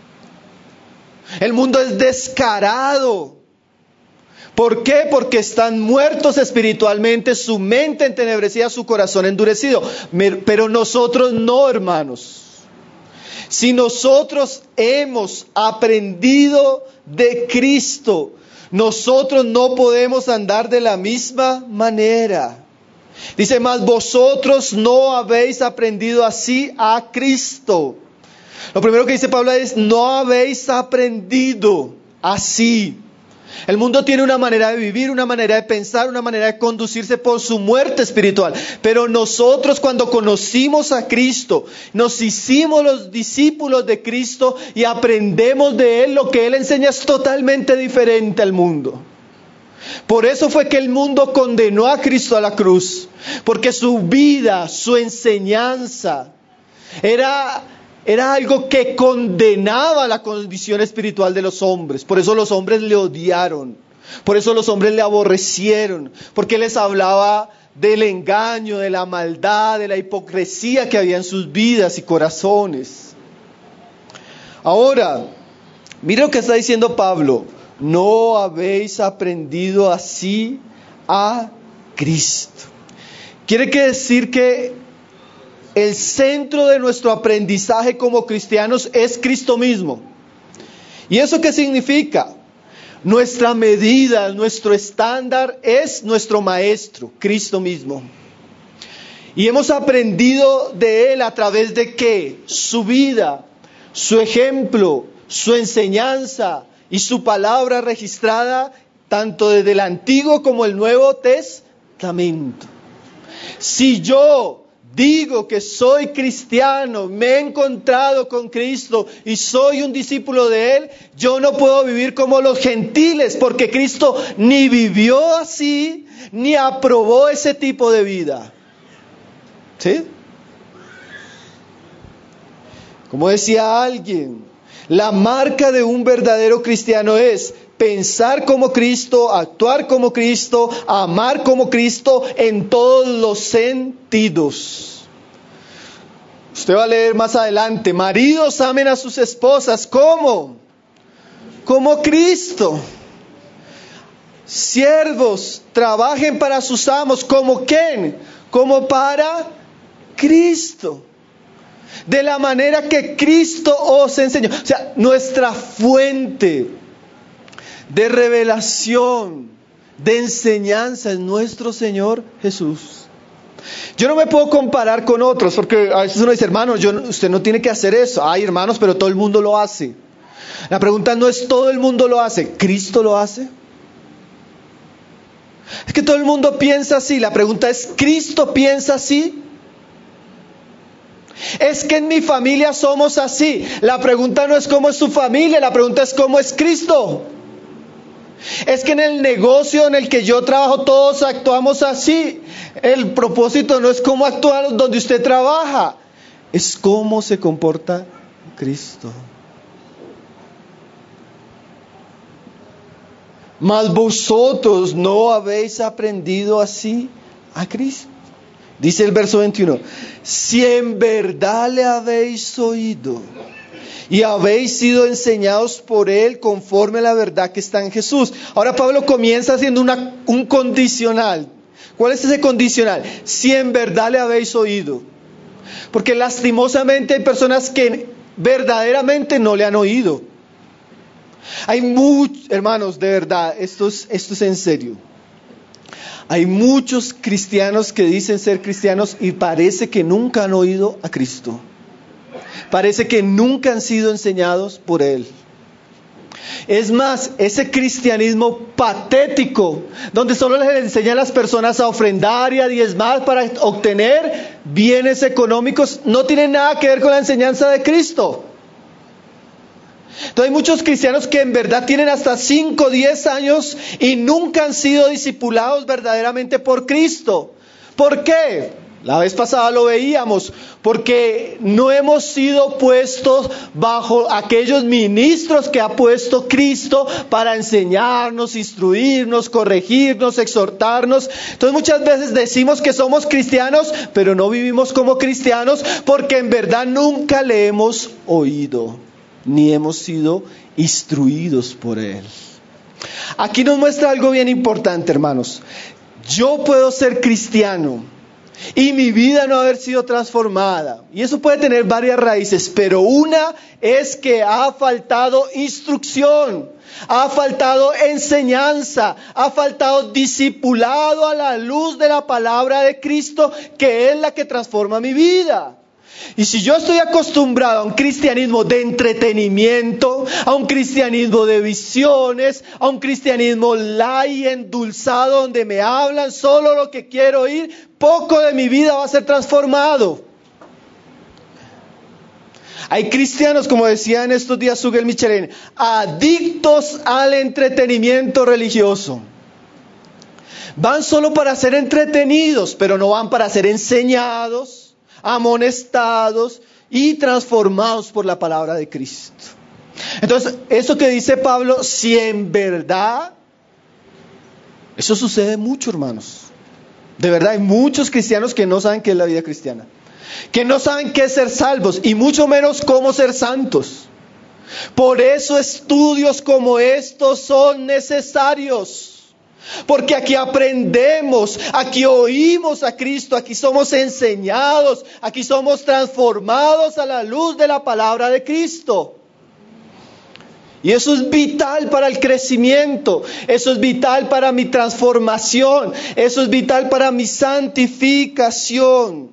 El mundo es descarado. ¿Por qué? Porque están muertos espiritualmente, su mente entenebrecida, su corazón endurecido. Pero nosotros no, hermanos. Si nosotros hemos aprendido de Cristo, nosotros no podemos andar de la misma manera. Dice, mas vosotros no habéis aprendido así a Cristo. Lo primero que dice Pablo es, no habéis aprendido así. El mundo tiene una manera de vivir, una manera de pensar, una manera de conducirse por su muerte espiritual. Pero nosotros cuando conocimos a Cristo, nos hicimos los discípulos de Cristo y aprendemos de Él, lo que Él enseña es totalmente diferente al mundo. Por eso fue que el mundo condenó a Cristo a la cruz. Porque su vida, su enseñanza, era algo que condenaba la condición espiritual de los hombres. Por eso los hombres le odiaron. Por eso los hombres le aborrecieron. Porque les hablaba del engaño, de la maldad, de la hipocresía que había en sus vidas y corazones. Ahora, mira lo que está diciendo Pablo. No habéis aprendido así a Cristo. Quiere decir que el centro de nuestro aprendizaje como cristianos es Cristo mismo. ¿Y eso qué significa? Nuestra medida, nuestro estándar es nuestro Maestro, Cristo mismo. Y hemos aprendido de Él a través de ¿qué? Su vida, su ejemplo, su enseñanza y su palabra registrada tanto desde el Antiguo como el Nuevo Testamento. Si yo digo que soy cristiano, me he encontrado con Cristo y soy un discípulo de Él, yo no puedo vivir como los gentiles, porque Cristo ni vivió así, ni aprobó ese tipo de vida. ¿Sí? Como decía alguien, la marca de un verdadero cristiano es pensar como Cristo, actuar como Cristo, amar como Cristo en todos los sentidos. Usted va a leer más adelante, maridos amen a sus esposas, ¿cómo? Como Cristo. Siervos, trabajen para sus amos, ¿como quién? Como para Cristo. De la manera que Cristo os enseñó. O sea, nuestra fuente de revelación, de enseñanza es nuestro Señor Jesús. Yo no me puedo comparar con otros, porque a veces uno dice, hermano, usted no tiene que hacer eso. Ay, hermanos, pero todo el mundo lo hace. La pregunta no es todo el mundo lo hace, ¿Cristo lo hace? Es que todo el mundo piensa así. La pregunta es, ¿Cristo piensa así? Es que en mi familia somos así. La pregunta no es cómo es su familia, la pregunta es cómo es Cristo. Es que en el negocio en el que yo trabajo todos actuamos así. El propósito no es cómo actuar donde usted trabaja, es cómo se comporta Cristo. Mas vosotros no habéis aprendido así a Cristo. Dice el verso 21, si en verdad le habéis oído y habéis sido enseñados por Él conforme a la verdad que está en Jesús. Ahora Pablo comienza haciendo un condicional. ¿Cuál es ese condicional? Si en verdad le habéis oído. Porque lastimosamente hay personas que verdaderamente no le han oído. Hermanos, de verdad, esto es en serio. Hay muchos cristianos que dicen ser cristianos y parece que nunca han oído a Cristo. Parece que nunca han sido enseñados por Él. Es más, ese cristianismo patético, donde solo les enseñan a las personas a ofrendar y a diezmar para obtener bienes económicos, no tiene nada que ver con la enseñanza de Cristo. Entonces hay muchos cristianos que en verdad tienen hasta 5 o 10 años y nunca han sido discipulados verdaderamente por Cristo. ¿Por qué? La vez pasada lo veíamos, porque no hemos sido puestos bajo aquellos ministros que ha puesto Cristo para enseñarnos, instruirnos, corregirnos, exhortarnos. Entonces muchas veces decimos que somos cristianos, pero no vivimos como cristianos porque en verdad nunca le hemos oído, ni hemos sido instruidos por Él. Aquí nos muestra algo bien importante, hermanos. Yo puedo ser cristiano y mi vida no haber sido transformada. Y eso puede tener varias raíces, pero una es que ha faltado instrucción, ha faltado enseñanza, ha faltado discipulado a la luz de la palabra de Cristo, que es la que transforma mi vida. Y si yo estoy acostumbrado a un cristianismo de entretenimiento, a un cristianismo de visiones, a un cristianismo light, endulzado, donde me hablan solo lo que quiero oír, poco de mi vida va a ser transformado. Hay cristianos, como decía en estos días Sugel Michelin, adictos al entretenimiento religioso. Van solo para ser entretenidos, pero no van para ser enseñados, amonestados y transformados por la palabra de Cristo. Entonces, eso que dice Pablo, si en verdad, eso sucede mucho, hermanos. De verdad, hay muchos cristianos que no saben qué es la vida cristiana, que no saben qué es ser salvos y mucho menos cómo ser santos. Por eso estudios como estos son necesarios. Porque aquí aprendemos, aquí oímos a Cristo, aquí somos enseñados, aquí somos transformados a la luz de la palabra de Cristo. Y eso es vital para el crecimiento, eso es vital para mi transformación, eso es vital para mi santificación.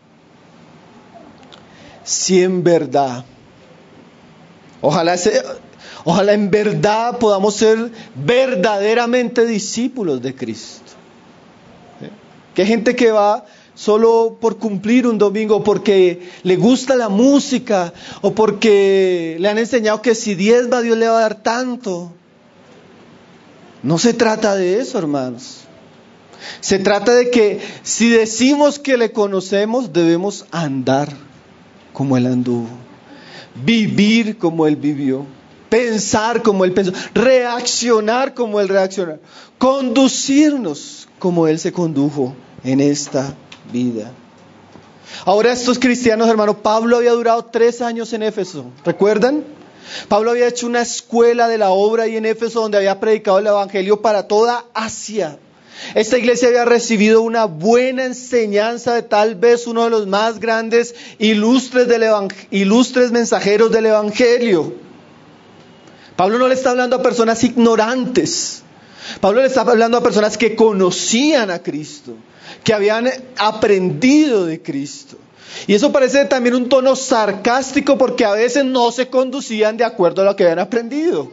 Si en verdad, ojalá en verdad podamos ser verdaderamente discípulos de Cristo. Que hay gente que va solo por cumplir un domingo, porque le gusta la música, o porque le han enseñado que si diezma Dios le va a dar tanto. No se trata de eso, hermanos. Se trata de que si decimos que le conocemos, debemos andar como Él anduvo, vivir como Él vivió, pensar como Él pensó, reaccionar como Él reaccionó, conducirnos como Él se condujo en esta vida. Ahora estos cristianos, hermano, Pablo había durado 3 años en Éfeso, ¿recuerdan? Pablo había hecho una escuela de la obra ahí en Éfeso donde había predicado el evangelio para toda Asia. Esta iglesia había recibido una buena enseñanza de tal vez uno de los más grandes ilustres mensajeros del evangelio. Pablo no le está hablando a personas ignorantes. Pablo le está hablando a personas que conocían a Cristo, que habían aprendido de Cristo. Y eso parece también un tono sarcástico porque a veces no se conducían de acuerdo a lo que habían aprendido.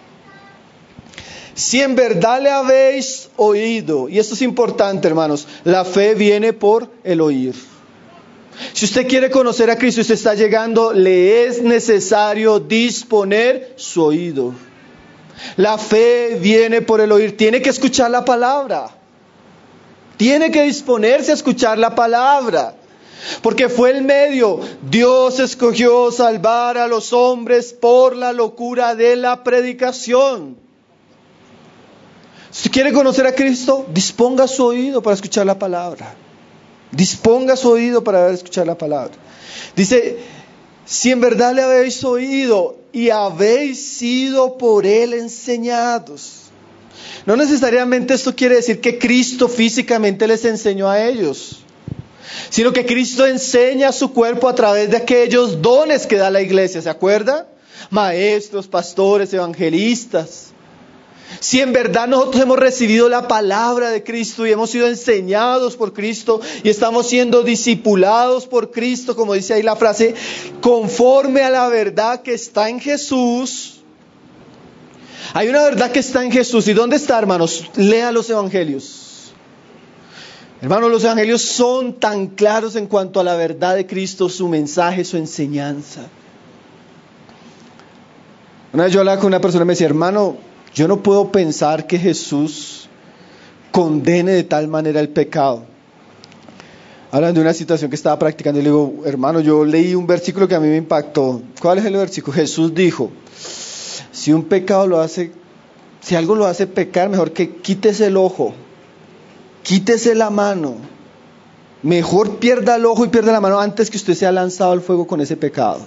Si en verdad le habéis oído, y esto es importante, hermanos, la fe viene por el oír. Si usted quiere conocer a Cristo y usted está llegando, le es necesario disponer su oído. La fe viene por el oír. Tiene que escuchar la palabra. Tiene que disponerse a escuchar la palabra. Porque fue el medio. Dios escogió salvar a los hombres por la locura de la predicación. Si quiere conocer a Cristo, disponga su oído para escuchar la palabra. Disponga su oído para escuchar la palabra. Dice, si en verdad le habéis oído y habéis sido por Él enseñados. No necesariamente esto quiere decir que Cristo físicamente les enseñó a ellos, sino que Cristo enseña a su cuerpo a través de aquellos dones que da la iglesia, ¿se acuerda? maestros, pastores, evangelistas. Si en verdad nosotros hemos recibido la palabra de Cristo y hemos sido enseñados por Cristo y estamos siendo discipulados por Cristo, como dice ahí la frase, conforme a la verdad que está en Jesús. Hay una verdad que está en Jesús. ¿Y dónde está, hermanos? Lea los evangelios. Hermanos, los evangelios son tan claros en cuanto a la verdad de Cristo, su mensaje, su enseñanza. Una vez yo hablaba con una persona y me decía, hermano, yo no puedo pensar que Jesús condene de tal manera el pecado. Hablando de una situación que estaba practicando, y le digo, hermano, yo leí un versículo que a mí me impactó. ¿Cuál es el versículo? Jesús dijo, si algo lo hace pecar, mejor que quítese el ojo, quítese la mano. Mejor pierda el ojo y pierda la mano antes que usted sea lanzado al fuego con ese pecado.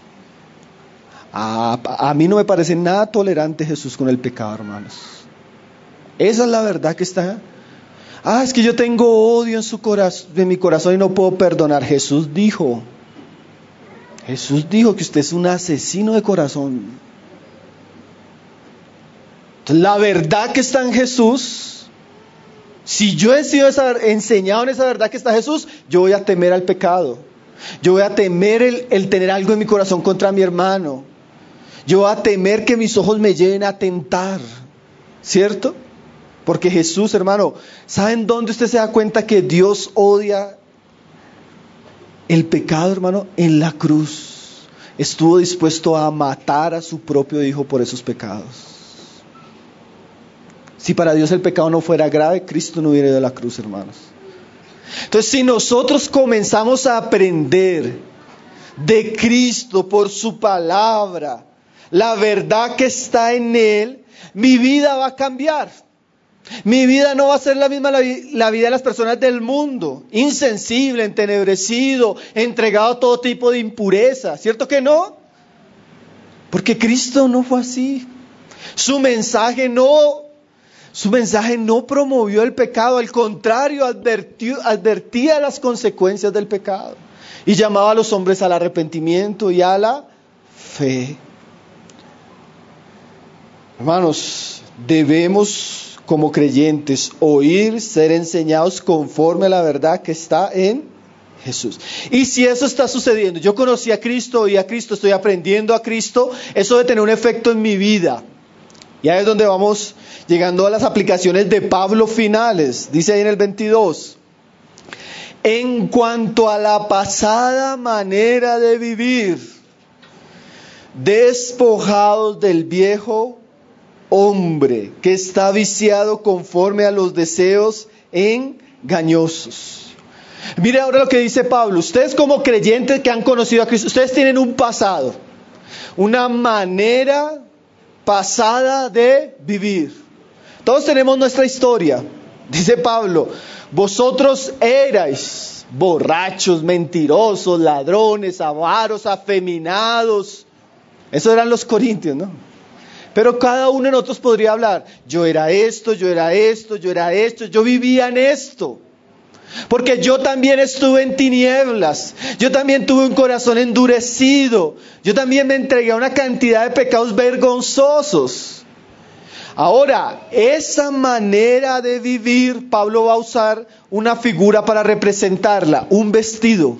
A mí no me parece nada tolerante Jesús con el pecado, hermanos. Esa es la verdad que está. Es que yo tengo odio en mi corazón y no puedo perdonar. Jesús dijo que usted es un asesino de corazón. Entonces, la verdad que está en Jesús, si yo he sido enseñado en esa verdad que está en Jesús, yo voy a temer al pecado. Yo voy a temer el tener algo en mi corazón contra mi hermano. Yo voy a temer que mis ojos me lleven a tentar, ¿cierto? Porque Jesús, hermano, ¿saben dónde usted se da cuenta que Dios odia el pecado, hermano? En la cruz. Estuvo dispuesto a matar a su propio hijo por esos pecados. Si para Dios el pecado no fuera grave, Cristo no hubiera ido a la cruz, hermanos. Entonces, si nosotros comenzamos a aprender de Cristo por su palabra, la verdad que está en Él, mi vida va a cambiar. Mi vida no va a ser la misma la vida de las personas del mundo, insensible, entenebrecido, entregado a todo tipo de impureza. ¿Cierto que no? Porque Cristo no fue así. Su mensaje no promovió el pecado, al contrario, advertía las consecuencias del pecado y llamaba a los hombres al arrepentimiento y a la fe. Hermanos, debemos como creyentes oír, ser enseñados conforme a la verdad que está en Jesús. Y si eso está sucediendo, yo conocí a Cristo, oí a Cristo, estoy aprendiendo a Cristo, eso debe tener un efecto en mi vida. Y ahí es donde vamos llegando a las aplicaciones de Pablo finales. Dice ahí en el 22. En cuanto a la pasada manera de vivir, despojados del viejo hombre que está viciado conforme a los deseos engañosos. Mire ahora lo que dice Pablo. Ustedes como creyentes que han conocido a Cristo, ustedes tienen un pasado, una manera pasada de vivir. Todos tenemos nuestra historia. Dice Pablo, vosotros erais borrachos, mentirosos, ladrones, avaros, afeminados. Esos eran los corintios, ¿no? Pero cada uno de nosotros podría hablar, yo era esto, yo vivía en esto. Porque yo también estuve en tinieblas, yo también tuve un corazón endurecido, yo también me entregué a una cantidad de pecados vergonzosos. Ahora, esa manera de vivir, Pablo va a usar una figura para representarla, un vestido.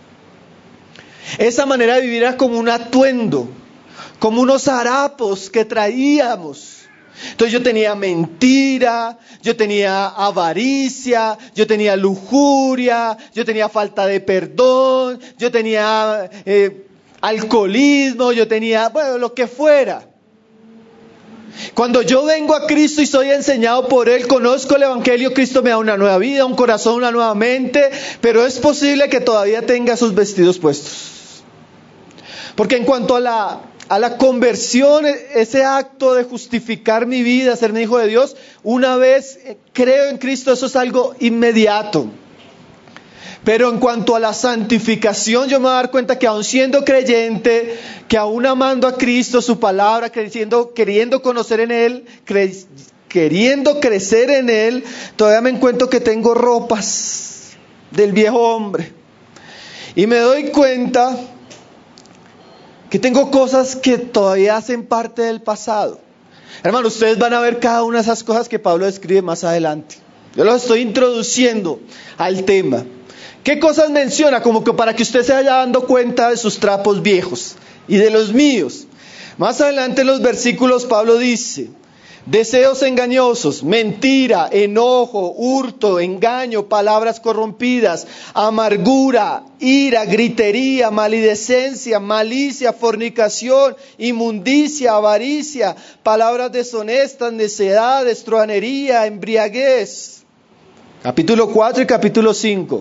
Esa manera de vivir era como un atuendo, como unos harapos que traíamos. Entonces yo tenía mentira, yo tenía avaricia, yo tenía lujuria, yo tenía falta de perdón, yo tenía alcoholismo, yo tenía, lo que fuera. Cuando yo vengo a Cristo y soy enseñado por Él, conozco el Evangelio, Cristo me da una nueva vida, un corazón, una nueva mente, pero es posible que todavía tenga sus vestidos puestos. Porque en cuanto a la conversión, ese acto de justificar mi vida, ser mi hijo de Dios, una vez creo en Cristo, eso es algo inmediato. Pero en cuanto a la santificación, yo me voy a dar cuenta que aun siendo creyente, que aun amando a Cristo, su palabra, queriendo conocer en Él, queriendo crecer en Él, todavía me encuentro que tengo ropas del viejo hombre. Y me doy cuenta que tengo cosas que todavía hacen parte del pasado. Hermanos, ustedes van a ver cada una de esas cosas que Pablo describe más adelante. Yo los estoy introduciendo al tema. ¿Qué cosas menciona? Como que para que usted se vaya dando cuenta de sus trapos viejos y de los míos. Más adelante en los versículos Pablo dice: deseos engañosos, mentira, enojo, hurto, engaño, palabras corrompidas, amargura, ira, gritería, maledicencia, malicia, fornicación, inmundicia, avaricia, palabras deshonestas, necedad, truhanería, embriaguez. Capítulo 4 y capítulo 5.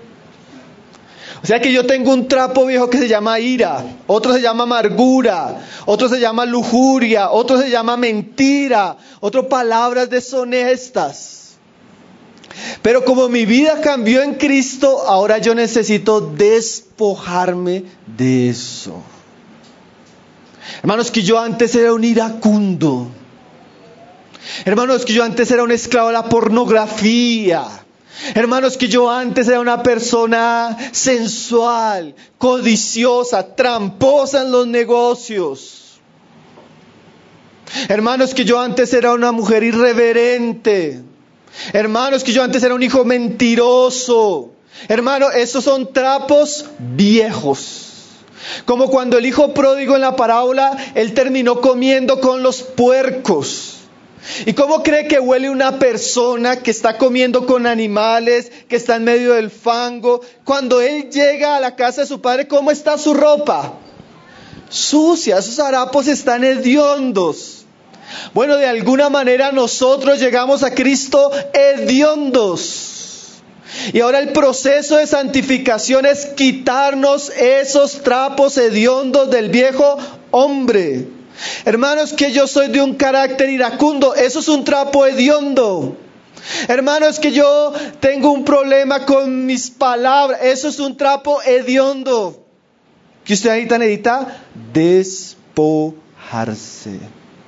O sea que yo tengo un trapo viejo que se llama ira, otro se llama amargura, otro se llama lujuria, otro se llama mentira, otro palabras deshonestas. Pero como mi vida cambió en Cristo, ahora yo necesito despojarme de eso. Hermanos, que yo antes era un iracundo. Hermanos, que yo antes era un esclavo de la pornografía. Hermanos, que yo antes era una persona sensual, codiciosa, tramposa en los negocios. Hermanos, que yo antes era una mujer irreverente. Hermanos, que yo antes era un hijo mentiroso. Hermanos, esos son trapos viejos. Como cuando el hijo pródigo en la parábola, él terminó comiendo con los puercos. ¿Y cómo cree que huele una persona que está comiendo con animales, que está en medio del fango? Cuando él llega a la casa de su padre, ¿cómo está su ropa? Sucia, esos harapos están hediondos. Bueno, de alguna manera nosotros llegamos a Cristo hediondos. Y ahora el proceso de santificación es quitarnos esos trapos hediondos del viejo hombre. Hermanos, que yo soy de un carácter iracundo, eso es un trapo hediondo. Hermanos, que yo tengo un problema con mis palabras, eso es un trapo hediondo. ¿Qué usted ahorita necesita? Despojarse.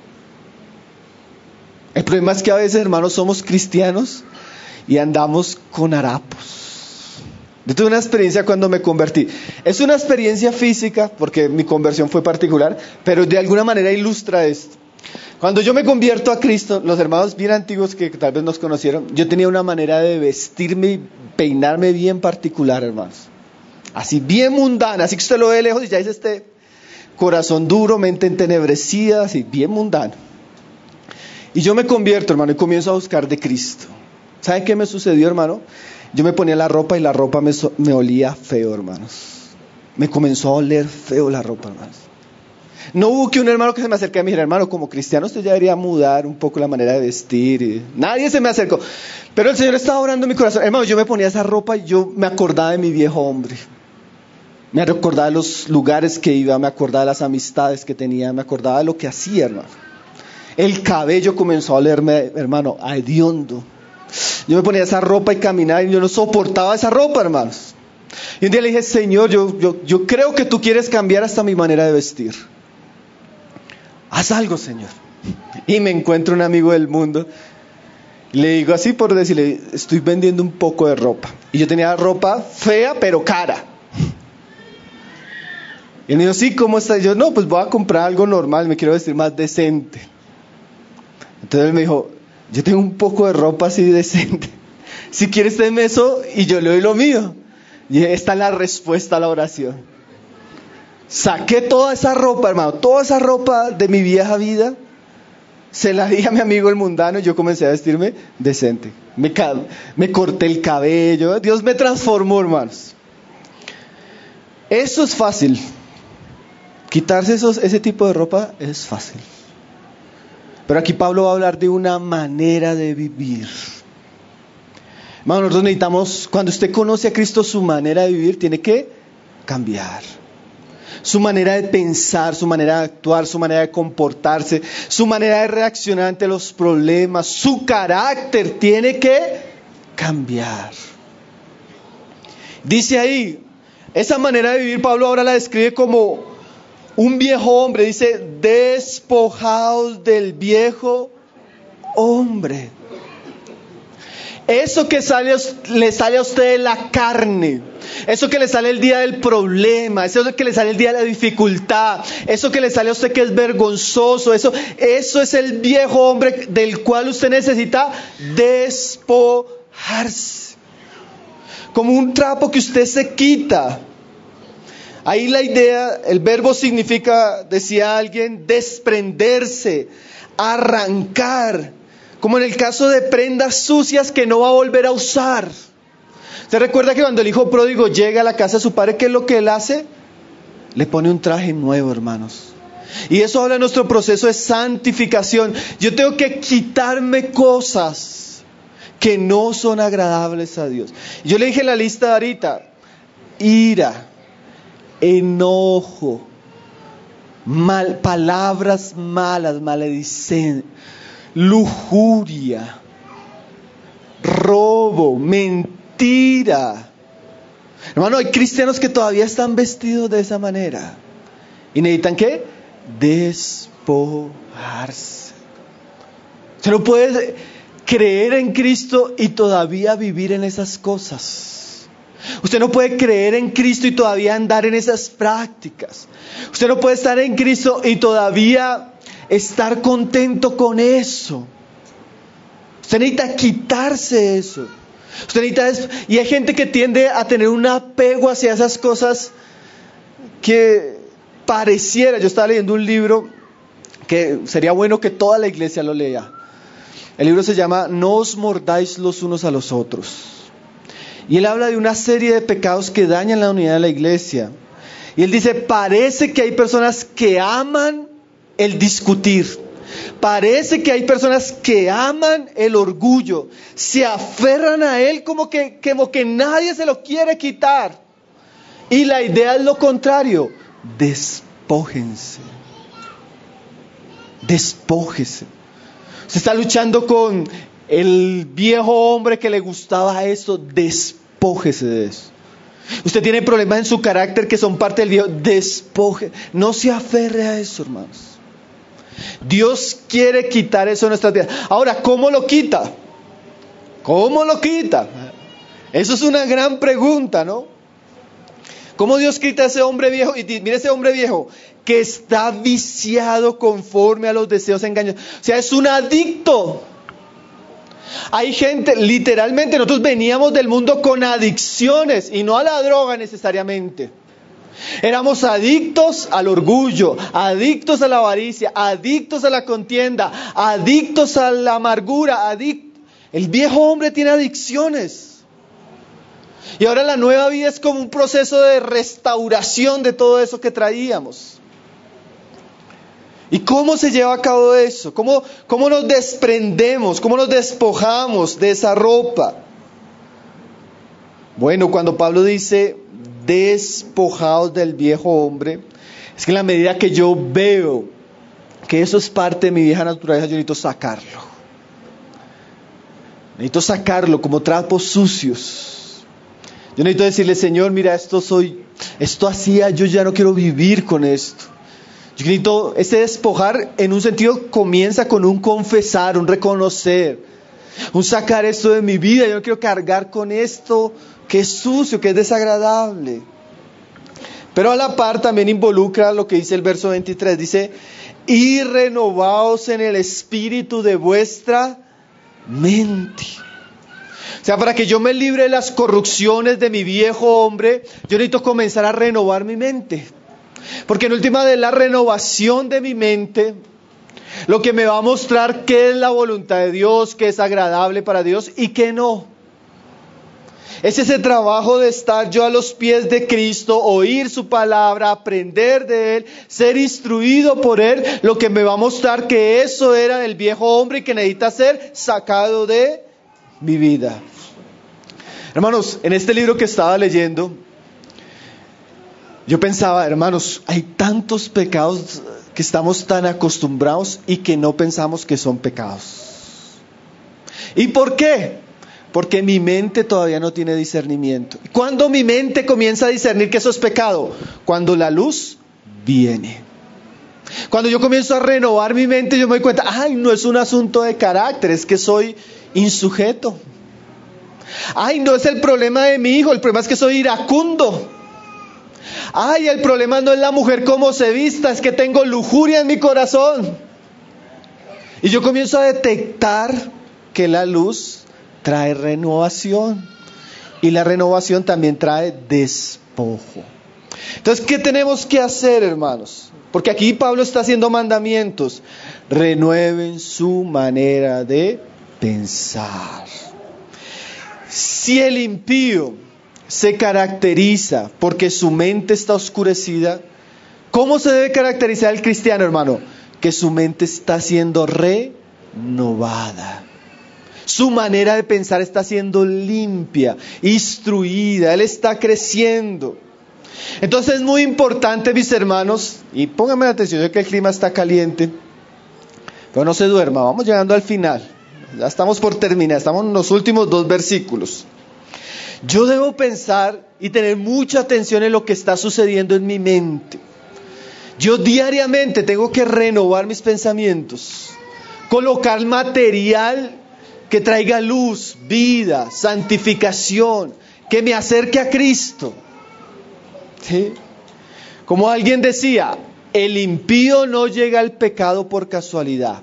El problema es que a veces, hermanos, somos cristianos y andamos con harapos. Yo tuve una experiencia cuando me convertí. Es una experiencia física, porque mi conversión fue particular, pero de alguna manera ilustra esto. Cuando yo me convierto a Cristo, los hermanos bien antiguos que tal vez nos conocieron, yo tenía una manera de vestirme y peinarme bien particular, hermanos. Así, bien mundana, así que usted lo ve de lejos y ya dice este corazón duro, mente entenebrecida, así, bien mundano. Y yo me convierto, hermano, y comienzo a buscar de Cristo. ¿Saben qué me sucedió, hermano? Yo me ponía la ropa y la ropa me olía feo, hermanos. Me comenzó a oler feo la ropa, hermanos. No hubo que un hermano que se me acercara y me dijera: hermano, como cristiano usted ya debería mudar un poco la manera de vestir. Nadie se me acercó. Pero el Señor estaba orando en mi corazón. Hermano, yo me ponía esa ropa y yo me acordaba de mi viejo hombre. Me acordaba de los lugares que iba, me acordaba de las amistades que tenía, me acordaba de lo que hacía, hermano. El cabello comenzó a olerme, hermano, a hediondo. Yo me ponía esa ropa y caminaba y yo no soportaba esa ropa, hermanos. Y un día le dije: Señor, yo creo que tú quieres cambiar hasta mi manera de vestir. Haz algo, Señor. Y me encuentro un amigo del mundo. Le digo así por decirle: estoy vendiendo un poco de ropa. Y yo tenía ropa fea pero cara. Y él me dijo: sí, ¿cómo está? Y yo: no, pues voy a comprar algo normal, me quiero vestir más decente. Entonces él me dijo: yo tengo un poco de ropa así decente. Si quieres, denme eso y yo le doy lo mío. Y esta es la respuesta a la oración. Saqué toda esa ropa, hermano, toda esa ropa de mi vieja vida, se la di a mi amigo el mundano y yo comencé a vestirme decente. Me corté el cabello, Dios me transformó, hermanos. Eso es fácil. Quitarse ese tipo de ropa es fácil. Pero aquí Pablo va a hablar de una manera de vivir. Hermano, nosotros necesitamos, cuando usted conoce a Cristo, su manera de vivir tiene que cambiar. Su manera de pensar, su manera de actuar, su manera de comportarse, su manera de reaccionar ante los problemas, su carácter tiene que cambiar. Dice ahí, esa manera de vivir Pablo ahora la describe como un viejo hombre. Dice: despojaos del viejo hombre. Eso que le sale a usted de la carne, eso que le sale el día del problema, eso que le sale el día de la dificultad, eso que le sale a usted que es vergonzoso, eso es el viejo hombre del cual usted necesita despojarse. Como un trapo que usted se quita. Ahí la idea, el verbo significa, decía alguien, desprenderse, arrancar. Como en el caso de prendas sucias que no va a volver a usar. ¿Se recuerda que cuando el hijo pródigo llega a la casa de su padre, qué es lo que él hace? Le pone un traje nuevo, hermanos. Y eso habla de nuestro proceso de santificación. Yo tengo que quitarme cosas que no son agradables a Dios. Yo le dije en la lista ahorita: ira, enojo, palabras malas, maledicencia, lujuria, robo, mentira. Hermano, hay cristianos que todavía están vestidos de esa manera. ¿Y necesitan qué? Despojarse. Usted no puede creer en Cristo y todavía vivir en esas cosas. Usted no puede creer en Cristo y todavía andar en esas prácticas. Usted no puede estar en Cristo y todavía estar contento con eso. Usted necesita quitarse eso. Y hay gente que tiende a tener un apego hacia esas cosas que pareciera. Yo estaba leyendo un libro que sería bueno que toda la iglesia lo lea. El libro se llama No os mordáis los unos a los otros. Y él habla de una serie de pecados que dañan la unidad de la iglesia. Y él dice: parece que hay personas que aman el discutir. Parece que hay personas que aman el orgullo. Se aferran a él como que nadie se lo quiere quitar. Y la idea es lo contrario: despójense. Despójese. Se está luchando con el viejo hombre que le gustaba eso. Despójese de eso. Usted tiene problemas en su carácter que son parte del viejo. Despoje. No se aferre a eso, hermanos. Dios quiere quitar eso de nuestras vidas. Ahora, ¿cómo lo quita? ¿Cómo lo quita? Eso es una gran pregunta, ¿no? ¿Cómo Dios quita a ese hombre viejo? Y mire, ese hombre viejo que está viciado conforme a los deseos engañosos. O sea, es un adicto. Hay gente, literalmente, nosotros veníamos del mundo con adicciones y no a la droga necesariamente. Éramos adictos al orgullo, adictos a la avaricia, adictos a la contienda, adictos a la amargura, El viejo hombre tiene adicciones. Y ahora la nueva vida es como un proceso de restauración de todo eso que traíamos. ¿Y cómo se lleva a cabo eso? ¿Cómo nos desprendemos? ¿Cómo nos despojamos de esa ropa? Bueno, cuando Pablo dice despojados del viejo hombre, es que en la medida que yo veo que eso es parte de mi vieja naturaleza, yo necesito sacarlo. Necesito sacarlo como trapos sucios. Yo necesito decirle: Señor, mira, esto hacía, yo ya no quiero vivir con esto. Yo necesito, ese despojar en un sentido comienza con un confesar, un reconocer, un sacar esto de mi vida. Yo no quiero cargar con esto que es sucio, que es desagradable. Pero a la par también involucra lo que dice el verso 23. Dice: y renovaos en el espíritu de vuestra mente. O sea, para que yo me libre de las corrupciones de mi viejo hombre, yo necesito comenzar a renovar mi mente. Porque en última de la renovación de mi mente, lo que me va a mostrar qué es la voluntad de Dios, qué es agradable para Dios y qué no. Es ese trabajo de estar yo a los pies de Cristo, oír su palabra, aprender de Él, ser instruido por Él, lo que me va a mostrar que eso era del viejo hombre y que necesita ser sacado de mi vida. Hermanos, en este libro que estaba leyendo, yo pensaba: hermanos, hay tantos pecados que estamos tan acostumbrados y que no pensamos que son pecados. ¿Y por qué? Porque mi mente todavía no tiene discernimiento. ¿Cuándo mi mente comienza a discernir que eso es pecado? Cuando la luz viene. Cuando yo comienzo a renovar mi mente, yo me doy cuenta: no es un asunto de carácter, es que soy insujeto. Ay, no es el problema de mi hijo, el problema es que soy iracundo. Ay, el problema no es la mujer como se vista, es que tengo lujuria en mi corazón. Y yo comienzo a detectar que la luz trae renovación. Y la renovación también trae despojo. Entonces, ¿qué tenemos que hacer, hermanos? Porque aquí Pablo está haciendo mandamientos. Renueven su manera de pensar. Si el impío se caracteriza porque su mente está oscurecida, ¿cómo se debe caracterizar el cristiano, hermano? Que su mente está siendo renovada. Su manera de pensar está siendo limpia, instruida, él está creciendo. Entonces es muy importante, mis hermanos, y pónganme la atención, yo que el clima está caliente, pero no se duerma, vamos llegando al final, ya estamos por terminar, estamos en los últimos 2 versículos. Yo debo pensar y tener mucha atención en lo que está sucediendo en mi mente. Yo diariamente tengo que renovar mis pensamientos, colocar material que traiga luz, vida, santificación, que me acerque a Cristo. ¿Sí? Como alguien decía, el impío no llega al pecado por casualidad.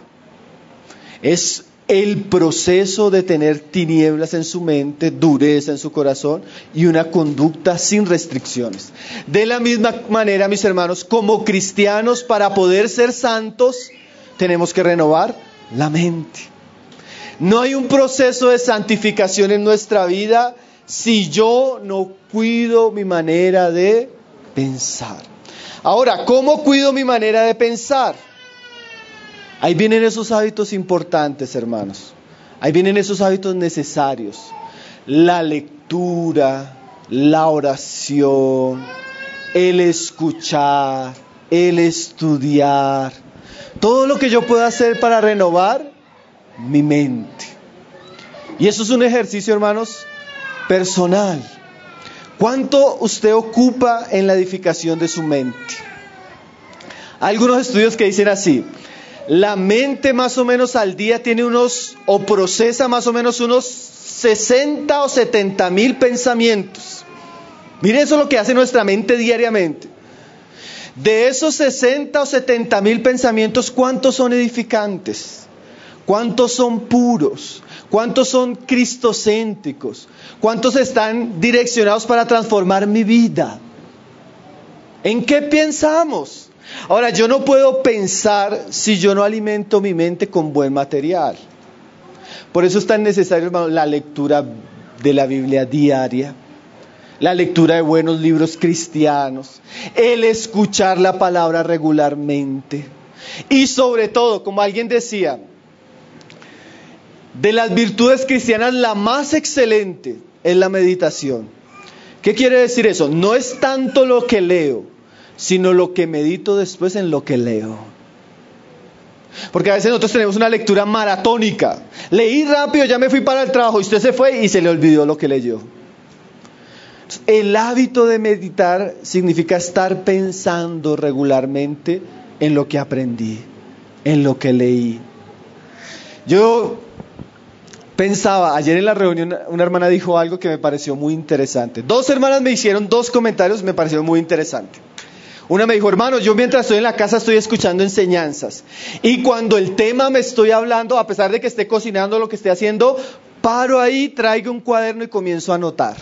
Es el proceso de tener tinieblas en su mente, dureza en su corazón y una conducta sin restricciones. De la misma manera, mis hermanos, como cristianos, para poder ser santos, tenemos que renovar la mente. No hay un proceso de santificación en nuestra vida si yo no cuido mi manera de pensar. Ahora, ¿cómo cuido mi manera de pensar? Ahí vienen esos hábitos importantes, hermanos. Ahí vienen esos hábitos necesarios. La lectura, la oración, el escuchar, el estudiar. Todo lo que yo pueda hacer para renovar mi mente. Y eso es un ejercicio, hermanos, personal. ¿Cuánto usted ocupa en la edificación de su mente? Hay algunos estudios que dicen así: la mente más o menos al día tiene o procesa más o menos unos 60 o 70 mil pensamientos. Miren, eso es lo que hace nuestra mente diariamente. De esos 60 o 70 mil pensamientos, ¿cuántos son edificantes? ¿Cuántos son puros? ¿Cuántos son cristocéntricos? ¿Cuántos están direccionados para transformar mi vida? ¿En qué pensamos? Ahora, yo no puedo pensar si yo no alimento mi mente con buen material. Por eso es tan necesario, hermano, la lectura de la Biblia diaria, la lectura de buenos libros cristianos, el escuchar la palabra regularmente. Y sobre todo, como alguien decía, de las virtudes cristianas, la más excelente es la meditación. ¿Qué quiere decir eso? No es tanto lo que leo, sino lo que medito después en lo que leo. Porque a veces nosotros tenemos una lectura maratónica. Leí rápido, ya me fui para el trabajo, y usted se fue y se le olvidó lo que leyó. El hábito de meditar significa estar pensando regularmente en lo que aprendí, en lo que leí. Yo pensaba, ayer en la reunión una hermana dijo algo que me pareció muy interesante. 2 hermanas me hicieron 2 comentarios que me parecieron muy interesantes. Una me dijo: hermano, yo mientras estoy en la casa estoy escuchando enseñanzas. Y cuando el tema me estoy hablando, a pesar de que esté cocinando lo que esté haciendo, paro ahí, traigo un cuaderno y comienzo a anotar.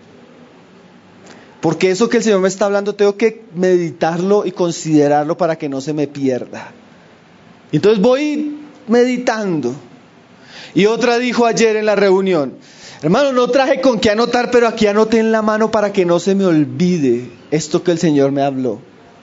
Porque eso que el Señor me está hablando tengo que meditarlo y considerarlo para que no se me pierda. Entonces voy meditando. Y otra dijo ayer en la reunión: hermano, no traje con qué anotar, pero aquí anoté en la mano para que no se me olvide esto que el Señor me habló.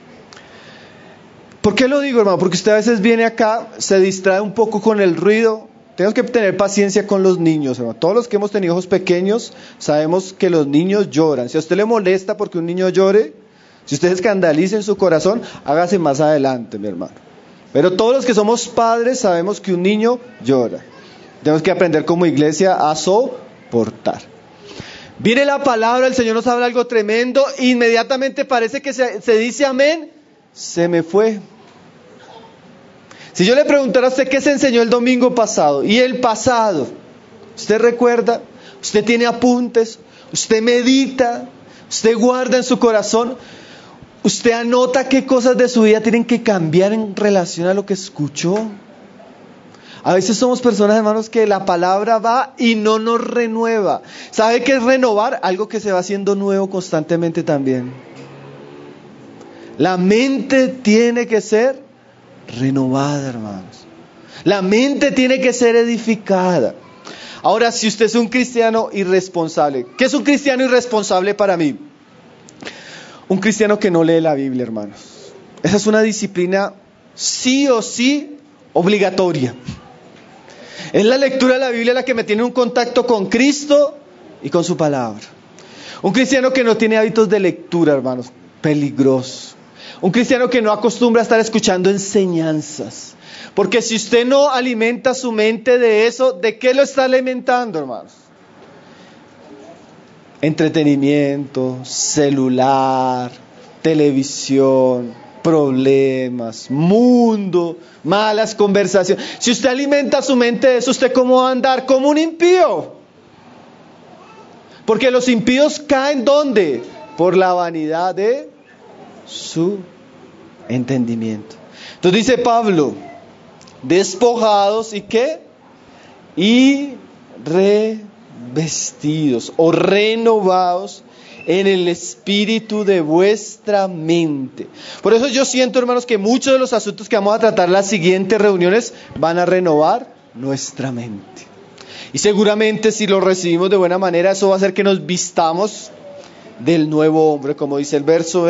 ¿Por qué lo digo, hermano? Porque usted a veces viene acá, se distrae un poco con el ruido. Tenemos que tener paciencia con los niños, hermano. Todos los que hemos tenido hijos pequeños sabemos que los niños lloran. Si a usted le molesta porque un niño llore, si usted escandaliza en su corazón, hágase más adelante, mi hermano. Pero todos los que somos padres sabemos que un niño llora. Tenemos que aprender como iglesia a soportar. Viene la palabra, el Señor nos habla algo tremendo, inmediatamente parece que se dice amén, se me fue. Si yo le preguntara a usted qué se enseñó el domingo pasado y el pasado, ¿usted recuerda? usted tiene apuntes, usted medita, usted guarda en su corazón, usted anota qué cosas de su vida tienen que cambiar en relación a lo que escuchó. A veces somos personas, hermanos, que la palabra va y no nos renueva. ¿Sabe qué es renovar? Algo que se va haciendo nuevo constantemente también. La mente tiene que ser renovada, hermanos. La mente tiene que ser edificada. Ahora, si usted es un cristiano irresponsable, ¿qué es un cristiano irresponsable para mí? Un cristiano que no lee la Biblia, hermanos. Esa es una disciplina sí o sí obligatoria. Es la lectura de la Biblia la que me tiene un contacto con Cristo y con su palabra. Un cristiano que no tiene hábitos de lectura, hermanos, peligroso. Un cristiano que no acostumbra a estar escuchando enseñanzas. Porque si usted no alimenta su mente de eso, ¿de qué lo está alimentando, hermanos? Entretenimiento, celular, televisión, problemas, mundo, malas conversaciones. Si usted alimenta su mente de eso, ¿usted cómo va a andar? Como un impío. Porque los impíos caen ¿dónde? Por la vanidad de su entendimiento. Entonces dice Pablo, despojados y ¿qué? Y revestidos o renovados en el espíritu de vuestra mente. Por eso yo siento, hermanos, que muchos de los asuntos que vamos a tratar en las siguientes reuniones van a renovar nuestra mente. Y seguramente si lo recibimos de buena manera, eso va a hacer que nos vistamos del nuevo hombre, como dice el verso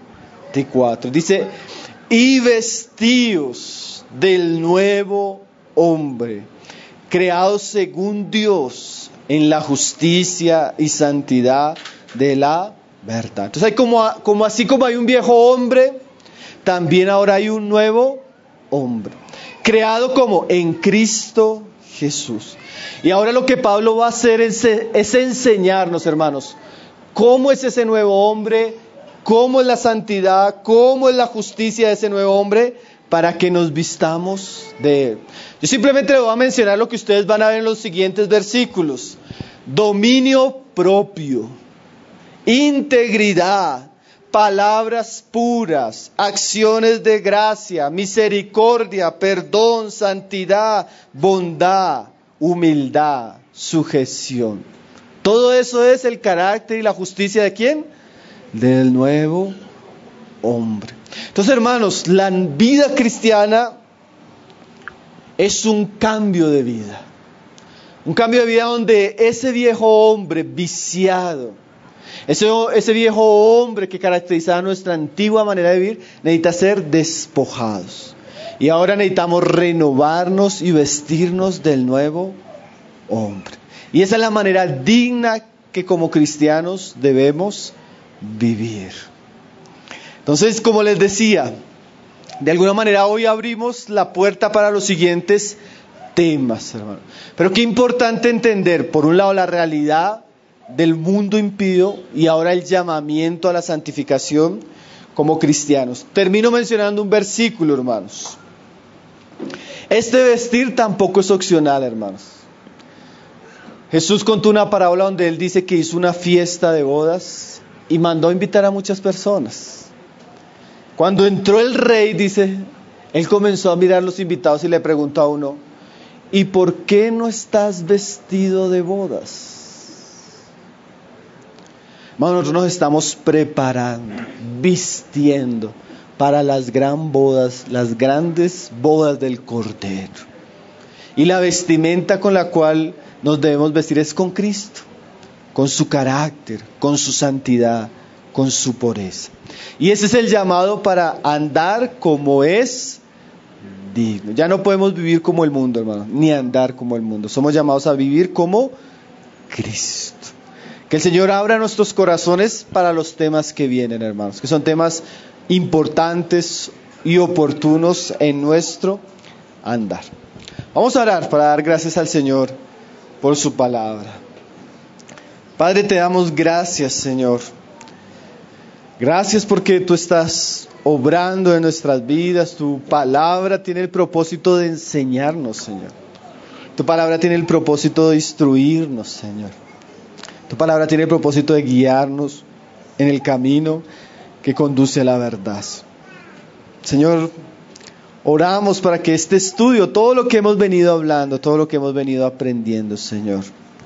24. Dice, y vestíos del nuevo hombre, creados según Dios en la justicia y santidad de la verdad. Entonces hay así como hay un viejo hombre, también ahora hay un nuevo hombre, creado como en Cristo Jesús. Y ahora lo que Pablo va a hacer es enseñarnos, hermanos, cómo es ese nuevo hombre, cómo es la santidad, cómo es la justicia de ese nuevo hombre, para que nos vistamos de él. Yo simplemente le voy a mencionar lo que ustedes van a ver en los siguientes versículos. Dominio propio, integridad, palabras puras, acciones de gracia, misericordia, perdón, santidad, bondad, humildad, sujeción. Todo eso es el carácter y la justicia ¿de quién? Del nuevo hombre. Entonces, hermanos, la vida cristiana es un cambio de vida. Un cambio de vida donde ese viejo hombre viciado, ese viejo hombre que caracterizaba nuestra antigua manera de vivir, necesita ser despojados. Y ahora necesitamos renovarnos y vestirnos del nuevo hombre. Y esa es la manera digna que como cristianos debemos vivir. Entonces, como les decía, de alguna manera hoy abrimos la puerta para los siguientes temas, hermano. Pero qué importante entender, por un lado, la realidad del mundo impío y ahora el llamamiento a la santificación como cristianos. Termino mencionando un versículo, hermanos. Este vestir tampoco es opcional, hermanos. Jesús contó una parábola donde él dice que hizo una fiesta de bodas y mandó a invitar a muchas personas. Cuando entró el rey, dice, él comenzó a mirar a los invitados y le preguntó a uno, ¿y por qué no estás vestido de bodas? Bueno, nosotros nos estamos preparando, vistiendo para las grandes bodas del Cordero. Y la vestimenta con la cual nos debemos vestir es con Cristo, con su carácter, con su santidad, con su pureza. Y ese es el llamado para andar como es digno. Ya no podemos vivir como el mundo, hermano, ni andar como el mundo. Somos llamados a vivir como Cristo. Que el Señor abra nuestros corazones para los temas que vienen, hermanos, que son temas importantes y oportunos en nuestro andar. Vamos a orar para dar gracias al Señor por su palabra. Padre, te damos gracias, Señor. Gracias porque tú estás obrando en nuestras vidas. Tu palabra tiene el propósito de enseñarnos, Señor. Tu palabra tiene el propósito de instruirnos, Señor. Tu palabra tiene el propósito de guiarnos en el camino que conduce a la verdad. Señor, oramos para que este estudio, todo lo que hemos venido hablando, todo lo que hemos venido aprendiendo, Señor,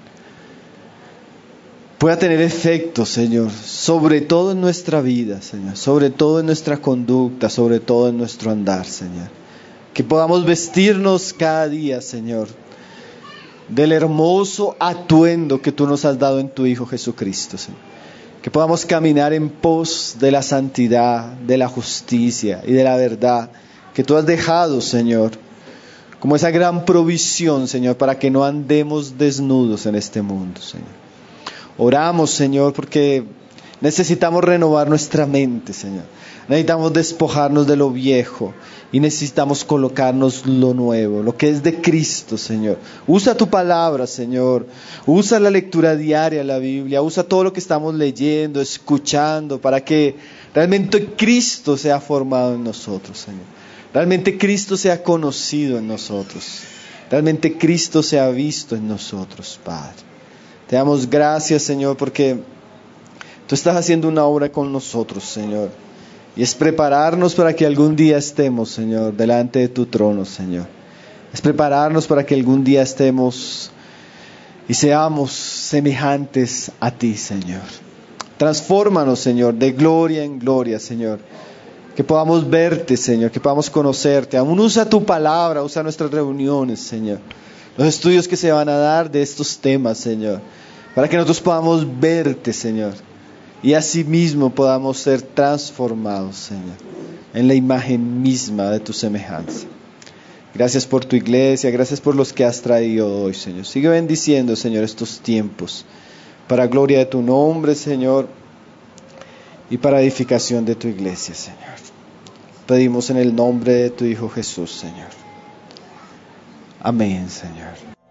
pueda tener efecto, Señor, sobre todo en nuestra vida, Señor, sobre todo en nuestra conducta, sobre todo en nuestro andar, Señor. Que podamos vestirnos cada día, Señor, del hermoso atuendo que tú nos has dado en tu Hijo Jesucristo, Señor. Que podamos caminar en pos de la santidad, de la justicia y de la verdad que tú has dejado, Señor, como esa gran provisión, Señor, para que no andemos desnudos en este mundo, Señor. Oramos, Señor, porque necesitamos renovar nuestra mente, Señor. Necesitamos despojarnos de lo viejo y necesitamos colocarnos lo nuevo, lo que es de Cristo, Señor. Usa tu palabra, Señor. Usa la lectura diaria de la Biblia. Usa todo lo que estamos leyendo, escuchando, para que realmente Cristo sea formado en nosotros, Señor. Realmente Cristo sea conocido en nosotros. Realmente Cristo sea visto en nosotros, Padre. Te damos gracias, Señor, porque tú estás haciendo una obra con nosotros, Señor. Y es prepararnos para que algún día estemos, Señor, delante de tu trono, Señor. Es prepararnos para que algún día estemos y seamos semejantes a ti, Señor. Transfórmanos, Señor, de gloria en gloria, Señor. Que podamos verte, Señor, que podamos conocerte. Aún usa tu palabra, usa nuestras reuniones, Señor. Los estudios que se van a dar de estos temas, Señor. Para que nosotros podamos verte, Señor. Y asimismo podamos ser transformados, Señor, en la imagen misma de tu semejanza. Gracias por tu iglesia, gracias por los que has traído hoy, Señor. Sigue bendiciendo, Señor, estos tiempos, para gloria de tu nombre, Señor, y para edificación de tu iglesia, Señor. Pedimos en el nombre de tu Hijo Jesús, Señor. Amén, Señor.